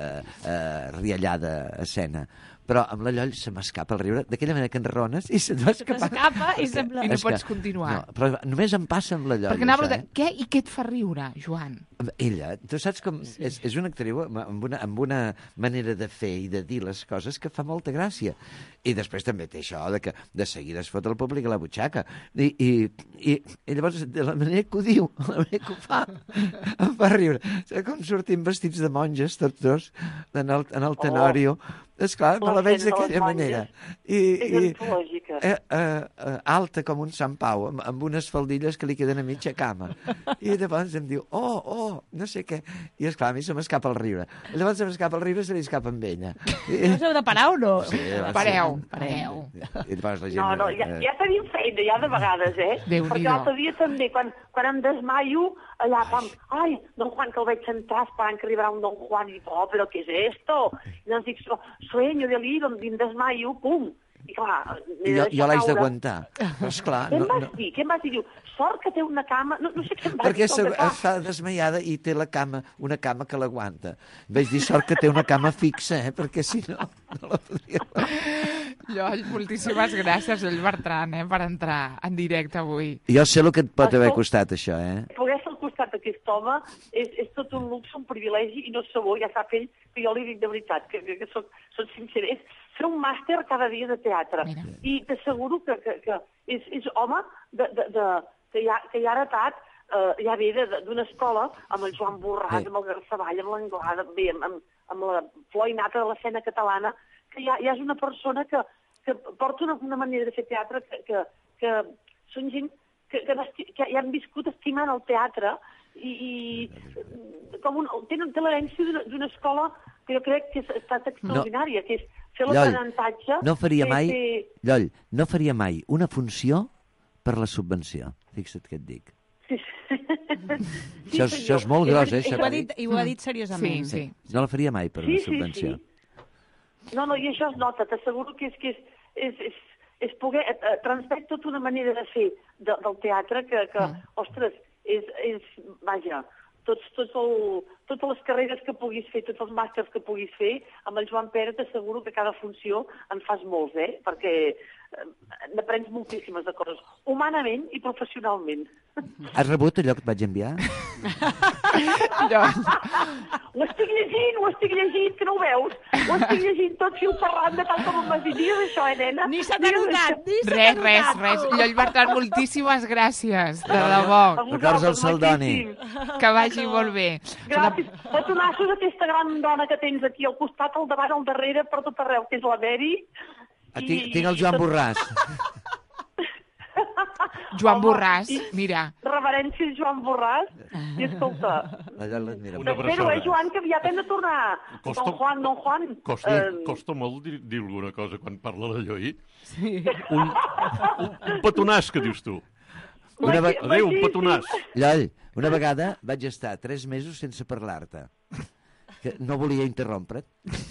riallada a escena, però amb la Lloll se m'escapa el riure, d'aquella manera que enrones i se't va escapar. S'escapa i sembla... I no pots continuar. No, però només em passa amb la Lloll, perquè anava què i què et fa riure, Joan? Ella, tu saps com... Sí. És una actriu amb una manera de fer i de dir les coses que fa molta gràcia. I després també té això de seguida es fot el públic a la butxaca. I llavors, de la manera que ho diu, la manera que ho fa, em fa riure. Com sortim vestits de monges, tots dos, en el Tenorio. Esclar, me la veig d'aquella manera. És antològica. Alta com un Sant Pau, amb unes faldilles que li queden a mitja cama. I llavors em diu, no sé què. I esclar, a mi se m'escapa el riure. Llavors se m'escapa el riure, se li escapa amb ella. No us heu de parar o no? Sí, pareu. I llavors la gent... No, ja tenim feina, ja de vegades, Déu-n'hi-do. Perquè l'altre dia també, quan em desmaio, allà, ai, don Juan, que el veig sentar esperant que arribarà un don Juan, i dic, però què és esto? I doncs dic, sueño de l'hilo, em desmaio, pum. I clar, jo l'haig d'aguantar. Però esclar... Què em vas dir? Diu, sort que té una cama... No sé què em vas dir. Perquè es fa desmaiada i té una cama que l'aguanta. Vaig dir, sort que té una cama fixa, perquè si no, no la podria... Lloll, moltíssimes gràcies, Lloll Bertran, per entrar en directe avui. Jo sé el que et pot haver costat, això, Poder estar al costat d'aquest home és tot un luxe, un privilegi, i no sabó, ja sap ell, que jo li dic de veritat, que soc sincera, és fer un màster cada dia de teatre. Mira. I t'asseguro que és home que ja ha heretat, ja ve d'una escola amb el Joan Borràs, amb el Garceball, amb l'Anglada, amb la flor i nata de l'escena catalana, que ja és una persona que porta una manera de fer teatre que són gent que ja han viscut estimant el teatre i té l'herència d'una escola que jo crec que ha estat extraordinària, que és fer l'aprenentatge... Lloll, no faria mai una funció per la subvenció. Fixa't què et dic. Això és molt gros, I ho ha dit seriosament. Sí. No la faria mai per una subvenció. No, i això es nota. T'asseguro que és poder transmet tota una manera de fer del teatre que ostres, vaja, totes les carreres que puguis fer, tots els màsters que puguis fer, amb el Joan Pera t'asseguro que cada funció en fas molts, perquè n'aprens moltíssimes de coses, humanament i professionalment. Has rebut allò que et vaig enviar? Ho estic llegint, que no ho veus? Ho estic llegint tot fil per randa, tal com em vas dir. Digues això, nena? Ni se t'ha notat, Res. Lloll Bertran, moltíssimes gràcies, de debò. Records el Saldoni. Que vagi molt bé. Gràcies. Petonassos a aquesta gran dona que tens aquí al costat, al davant, al darrere, per tot arreu, que és la Mary. Tinc el Joan Borràs. Joan Borràs, mira. Reverència Joan Borràs. I escolta, t'espero, Joan, que aviat hem de tornar. Don Juan. Costa molt dir alguna cosa quan parla de Lloll. Sí. Un petonàs, que dius tu. Adéu, un petonàs. Lloll, una vegada vaig estar 3 mesos sense parlar-te. Que no volia interrompre't.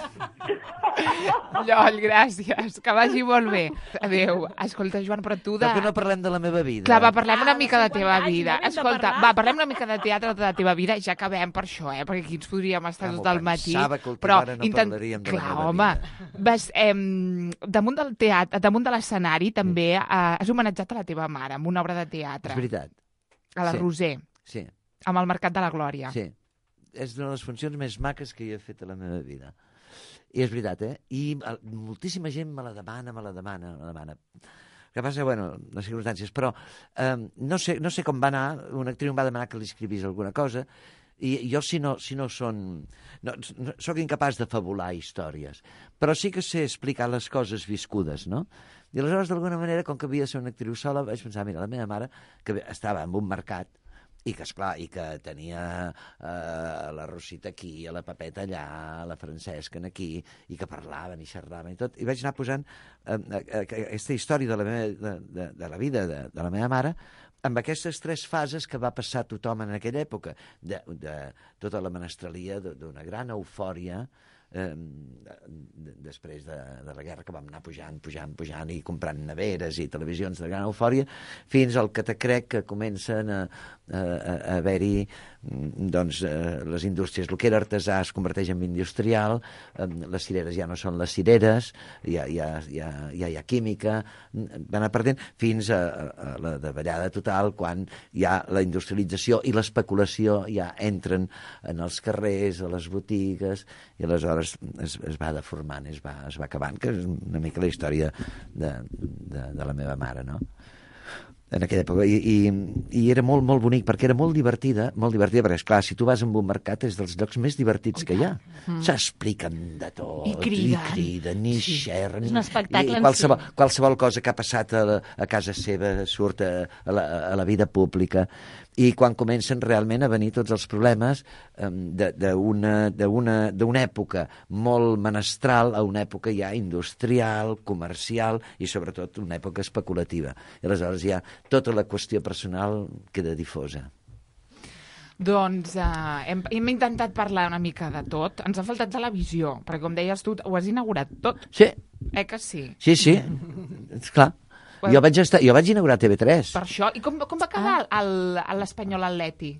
Lloll, gràcies. Que vagi molt bé. Adéu. Escolta, Joan, però tu... Per què no parlem de la meva vida? Clar, parlem una mica de la teva vida. Escolta, parlem una mica de teatre de la teva vida i ja acabem per això, perquè aquí ens podríem estar tot el matí. Però no parlaríem de la meva vida. Damunt del teatre, damunt de l'escenari, també has homenatjat a la teva mare amb una obra de teatre. És veritat. A la Roser. Sí. Amb el Mercat de la Glòria. Sí. És una de les funcions més maques que jo he fet a la meva vida. I és veritat, I moltíssima gent me la demana. El que passa, les circumstàncies, però no sé com va anar, una actriu em va demanar que li escrivís alguna cosa, i jo si no són... No, soc incapaç de fabular històries, però sí que sé explicar les coses viscudes, no? I aleshores, d'alguna manera, com que havia de ser una actriu sola, vaig pensar, mira, la meva mare, que estava en un mercat, i que, esclar, que tenia la Rosita aquí, la Pepeta allà, la Francesca aquí, i que parlaven i xerraven i tot, i vaig anar posant aquesta història de la vida de la meva mare amb aquestes 3 fases que va passar tothom en aquella època, de tota la menestralia, d'una gran eufòria, després de la guerra, que vam anar pujant i comprant neveres i televisions de gran eufòria, fins al catacrec que comencen a haver-hi les indústries. El que era artesà es converteix en industrial, les cireres ja no són les cireres, ja hi ha química, va anar perdent, fins a la davallada total, quan ja la industrialització i l'especulació ja entren en els carrers, a les botigues, i aleshores es va deformant, es va acabant, que és una mica la història de la meva mare, no? En aquella època, i era molt, molt bonic, perquè era molt divertida, perquè, esclar, si tu vas a un mercat és dels llocs més divertits que hi ha. S'expliquen de tot, i criden, i xerren, és un espectacle i qualsevol cosa que ha passat a casa seva surt a la vida pública, i quan comencen realment a venir tots els problemes d'una època molt menestral a una època ja industrial, comercial i sobretot una època especulativa. I aleshores ja tota la qüestió personal queda difosa. Doncs hem intentat parlar una mica de tot. Ens ha faltat televisió, perquè com deies tu, ho has inaugurat tot. Sí. Que sí? Sí, esclar. Jo vaig inaugurar TV3. Per això. I com va quedar l'Espanyol Atleti?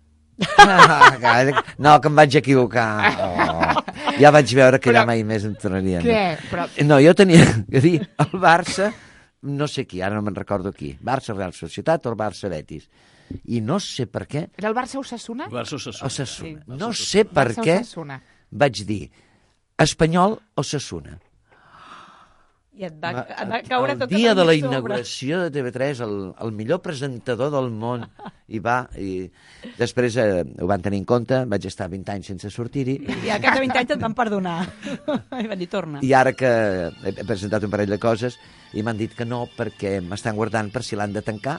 No, que em vaig equivocar. Ja vaig veure que ja mai més em tornaria. No, jo tenia que dir el Barça, no sé qui, ara no me'n recordo qui, Barça Real Societat o el Barça Betis. I no sé per què... Era el Barça Osasuna? Osasuna. No sé per què vaig dir Espanyol Osasuna. I et va caure tota el dia de la inauguració de TV3, el millor presentador del món, i després ho van tenir en compte, vaig estar 20 anys sense sortir-hi. I a cap de 20 anys et van perdonar. I van dir, torna. I ara que he presentat un parell de coses, i m'han dit que no, perquè m'estan guardant per si l'han de tancar.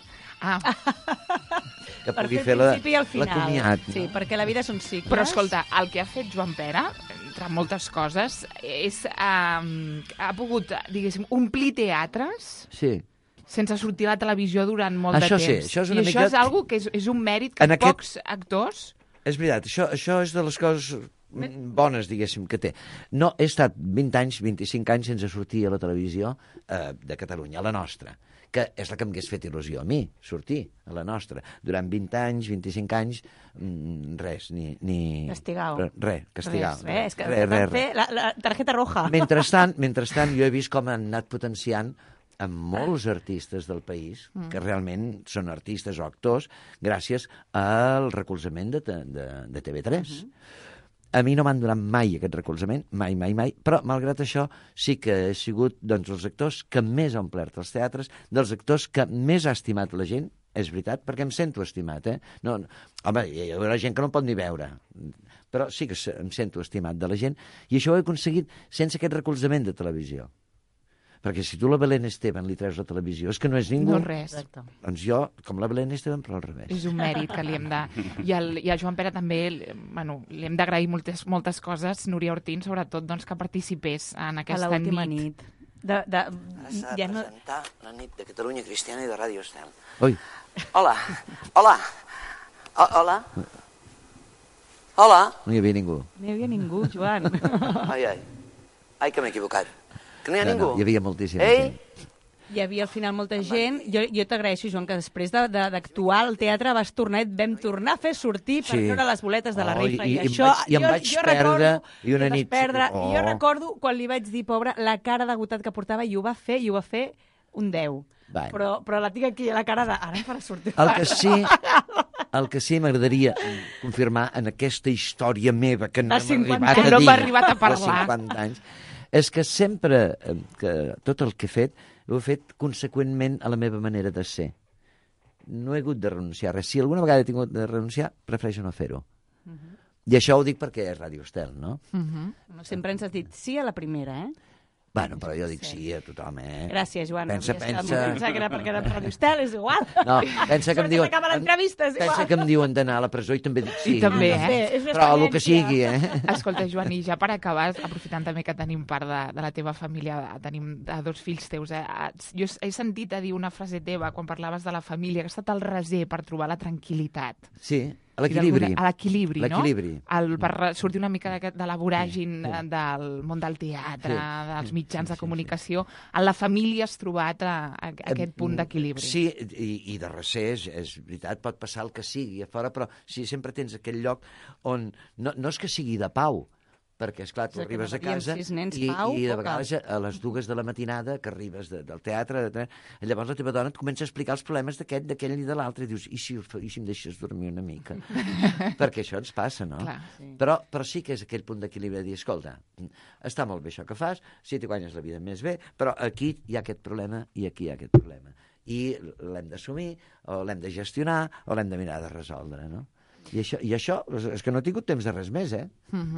Que pugui fer la comiat. Sí, perquè la vida són cicles. Però escolta, el que ha fet Joan Pere, entre moltes coses, ha pogut, diguéssim, omplir teatres sense sortir a la televisió durant molt de temps. Això és una I això és algo que és un mèrit que pocs actors... És veritat, això és de les coses bones, diguéssim, que té. No, he estat 20 anys, 25 anys sense sortir a la televisió de Catalunya, a la nostra, que és la que m'hagués fet il·lusió a mi, sortir a la nostra. Durant 20 anys, 25 anys, res, ni... Castigau. Res, castigau. És que van fer la tarjeta roja. Mentrestant, jo he vist com han anat potenciant amb molts artistes del país, que realment són artistes o actors, gràcies al recolzament de TV3. A mi no m'han donat mai aquest recolzament, mai, però, malgrat això, sí que he sigut dels actors que més ha omplert els teatres, dels actors que més ha estimat la gent, és veritat, perquè em sento estimat, No, home, hi haurà gent que no em pot ni veure, però sí que em sento estimat de la gent, i això ho he aconseguit sense aquest recolzament de televisió. Perquè si tu la Belén Esteban li treus la televisió, és que no és ningú. No res. Doncs jo, com la Belén Esteban, però al revés. És un mèrit que li hem de... I a Joan Pere també, li hem d'agrair moltes coses, Núria Ortín, sobretot, que participés en aquesta nit. A l'última nit. Ja no... presentar la nit de Catalunya Cristiana i de Ràdio Estel. Ui. Hola. No hi havia ningú. No hi havia ningú, Joan. Ai, que m'he equivocat. Que no hi ha ningú? Hi havia moltíssima gent. Hi havia al final molta gent. Jo t'agraeixo, Joan, que després d'actuar al teatre vas tornar i et vam tornar a fer sortir per veure les boletes de la rifa. I em vaig perdre i una nit... I jo recordo quan li vaig dir, pobre, la cara d'agotat que portava, i ho va fer un 10. Bueno. Però la tinc aquí a la cara de... Ara em farà sortir... El que sí m'agradaria confirmar en aquesta història meva que no hem arribat a parlar de 50 anys, és que sempre que tot el que he fet, ho he fet conseqüentment a la meva manera de ser. No he hagut de renunciar a res. Si alguna vegada he tingut de renunciar, prefereixo no fer-ho. I això ho dic perquè és Ràdio Estel, no? Sempre ens has dit sí a la primera, eh? Bueno, però jo dic sí a tothom, eh? Gràcies, Joan. Pensa que era perquè era Ràdio Estel, és igual. No, pensa que em diuen... Pensa que em diuen d'anar a la presó i també dic sí. I també, eh? Però el que sigui, eh? Escolta, Joan, i ja per acabar, aprofitant també que tenim part de la teva família, tenim 2 fills teus, jo he sentit a dir una frase teva quan parlaves de la família, que ha estat el reser per trobar la tranquil·litat. Sí, l'equilibri. L'equilibri, no? L'equilibri. Per sortir una mica de la voràgin del món del teatre, dels mitjans de comunicació, en la família has trobat aquest punt d'equilibri. Sí, i de recer, és veritat, pot passar el que sigui a fora, però si sempre tens aquell lloc on no és que sigui de pau, perquè, esclar, tu arribes a casa i de vegades a les 2 de la matinada que arribes del teatre, llavors la teva dona et comença a explicar els problemes d'aquest, d'aquell i de l'altre, i dius, i si em deixes dormir una mica? Perquè això ens passa, no? Clar, sí. Però sí que és aquell punt d'equilibri de dir, escolta, està molt bé això que fas, si t'hi guanyes la vida més bé, però aquí hi ha aquest problema i aquí hi ha aquest problema. I l'hem d'assumir, o l'hem de gestionar, o l'hem de mirar de resoldre, no? I això, és que no he tingut temps de res més, eh?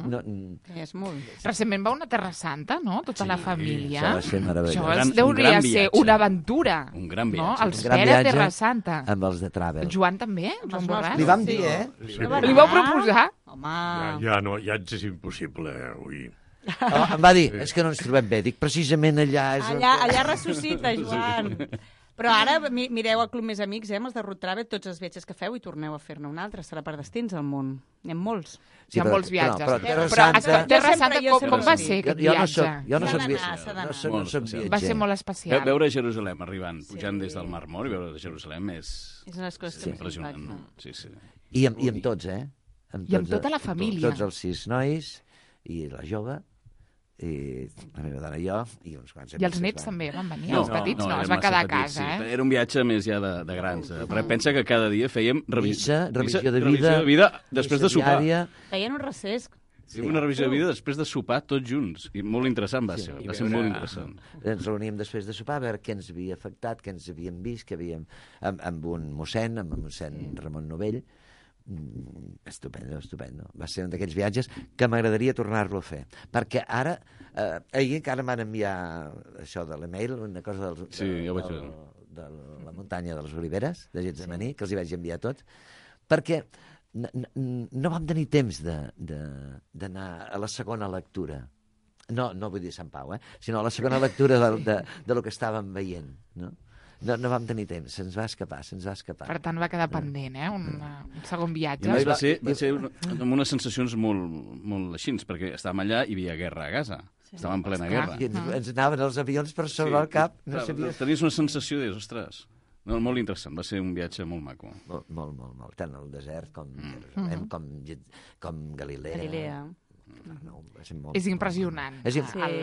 És molt. Recentment va una Terra Santa, no? Tota la família. Això va ser meravellós. Això hauria de ser una aventura. Un gran viatge. No? Els Pere Terra Santa. Amb els de Travel. Joan també? Joan Borràs? Li vam dir, eh? Li vau proposar? Home... Ja és impossible, avui. Em va dir, és que no ens trobem bé. Dic, precisament allà és... Allà ressuscita, Joan. Però ara mireu el Club Més Amics, els de Road Travel, tots els viatges que feu i torneu a fer-ne un altre. Serà per destins al món. N'hi ha molts. Hi ha molts viatges. Però Terra Santa, com va ser aquest viatge? Jo no soc viatger. Va ser molt especial. Veure Jerusalem arribant, pujant des del Mar Mort i veure Jerusalem és impressionant. Sí. I amb tots, eh? I amb tota la família. Tots els 6 nois i la jove, i la meva dona i jo, i uns quants amics. I els nets també van venir, els petits no, es van quedar a casa, eh? Era un viatge més ja de grans. Però pensa que cada dia fèiem revisió de vida després de sopar. Feien un recés. Sí, una revisió de vida després de sopar tots junts. I molt interessant va ser. Va ser molt interessant. Ens reuníem després de sopar a veure què ens havia afectat, què ens havíem vist, què havíem... amb un mossèn, amb un mossèn Ramon Novell. Estupendo. Va ser un d'aquells viatges que m'agradaria tornar-lo a fer. Perquè ara, ahir encara m'han enviar això de l'email, una cosa de la muntanya de les Oliveres, de Getsemaní, que els hi vaig enviar tots, perquè no vam tenir temps d'anar a la segona lectura. No vull dir Sant Pau, sinó a la segona lectura de lo que estàvem veient, no? No vam tenir temps, se'ns va escapar. Per tant, va quedar pendent, un segon viatge. I va ser amb unes sensacions molt així, perquè estàvem allà i hi havia guerra a Gaza. Estàvem en plena guerra. I ens anaven els avions per sobre el cap. Tenies una sensació de, ostres, molt interessant, va ser un viatge molt maco. Molt. Tant al desert com Jerusalem, com Galilea. És impressionant. Et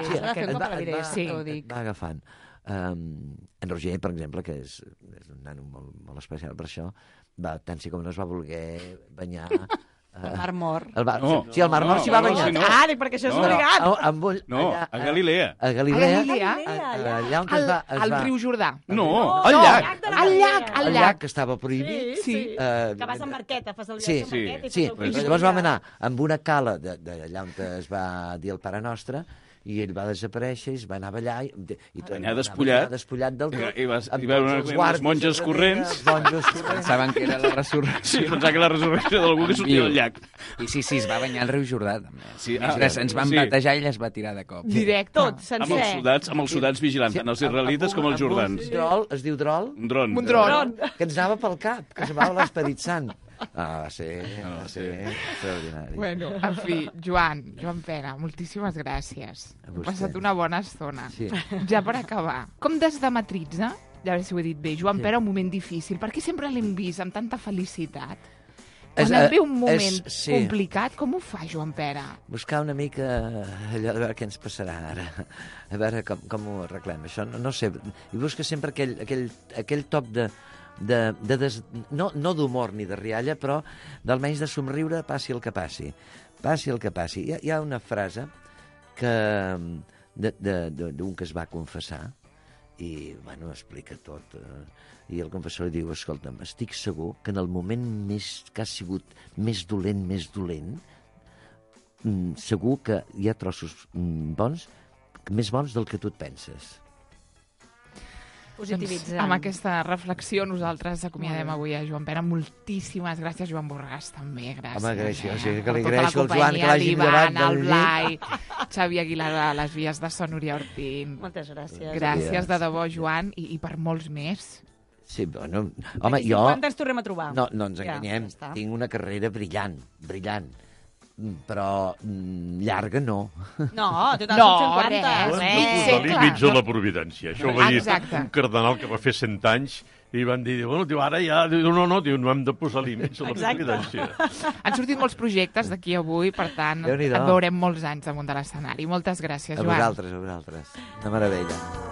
va agafant. En Roger, per exemple, que és un nano molt especial per això, tant sí com no es va voler banyar... El Mar Mort. Sí, el Mar Mort s'hi va banyar. Perquè això és obligat. A Galilea. A Galilea? Allà on es va... Al riu Jordà. No, al llac. Al llac, que estava prohibit. Sí. Que vas amb barqueta, fas el viatge amb barqueta. Sí, llavors vam anar amb una cala d'allà on es va dir el Pare Nostre, i ell va desaparèixer i es va anar a ballar i anar despullat del tot. I va veure unes monges corrents. Pensaven que era la resurrecció. Sí, pensaven que era la resurrecció d'algú que sortia del llac. I sí, es va banyar al riu Jordà, també. Sí, ens van batejar i ella es va tirar de cop. Directe. Tot, sencer. Amb els soldats vigilants, tant els israelites com els jordans. Es diu drol? Un dron. Que ens anava pel cap, que semblava l'Esperit Sant. Va ser extraordinari. Bueno, en fi, Joan Pere, moltíssimes gràcies. Hem passat una bona estona. Sí. Ja per acabar, com desdramatitza, ja veure si ho he dit bé, Joan Pere, un moment difícil, perquè sempre l'hem vist amb tanta felicitat. Quan et ve un moment complicat, com ho fa Joan Pere? Buscar una mica allò de veure què ens passarà ara, a veure com ho arreglem. Això no sé, i busca sempre aquell toc no d'humor ni de rialla, però d'almenys de somriure passi el que passi. Passi el que passi. Hi ha una frase d'un que es va confessar i, bueno, explica tot. I el confessor li diu, escolta'm, estic segur que en el moment que ha sigut més dolent, segur que hi ha trossos bons, més bons del que tu et penses. Positivitzant. Doncs, amb aquesta reflexió nosaltres acomiadem avui a Joan Pere. Moltíssimes gràcies, Joan Borràs, també. Gràcies. Home, gràcies. O sigui, que li agraeixo al Joan que l'hagi llevat del Blai, Xavi Aguilar a les vies de Son, Núria Ortín. Moltes gràcies. Gràcies de debò, Joan, i per molts més. Sí, bueno, home, jo... Quan ens tornem a trobar? No ens enganyem. Tinc una carrera brillant, però llarga no. No, total, són 50. Ho hem de posar límits a la providència. Això ho va dir un cardenal que va fer 100 anys i van dir, bueno, ara ja... No hem de posar límits a la providència. Han sortit molts projectes d'aquí avui, per tant, et veurem molts anys damunt de l'escenari. Moltes gràcies, Joan. A vosaltres. Una meravella.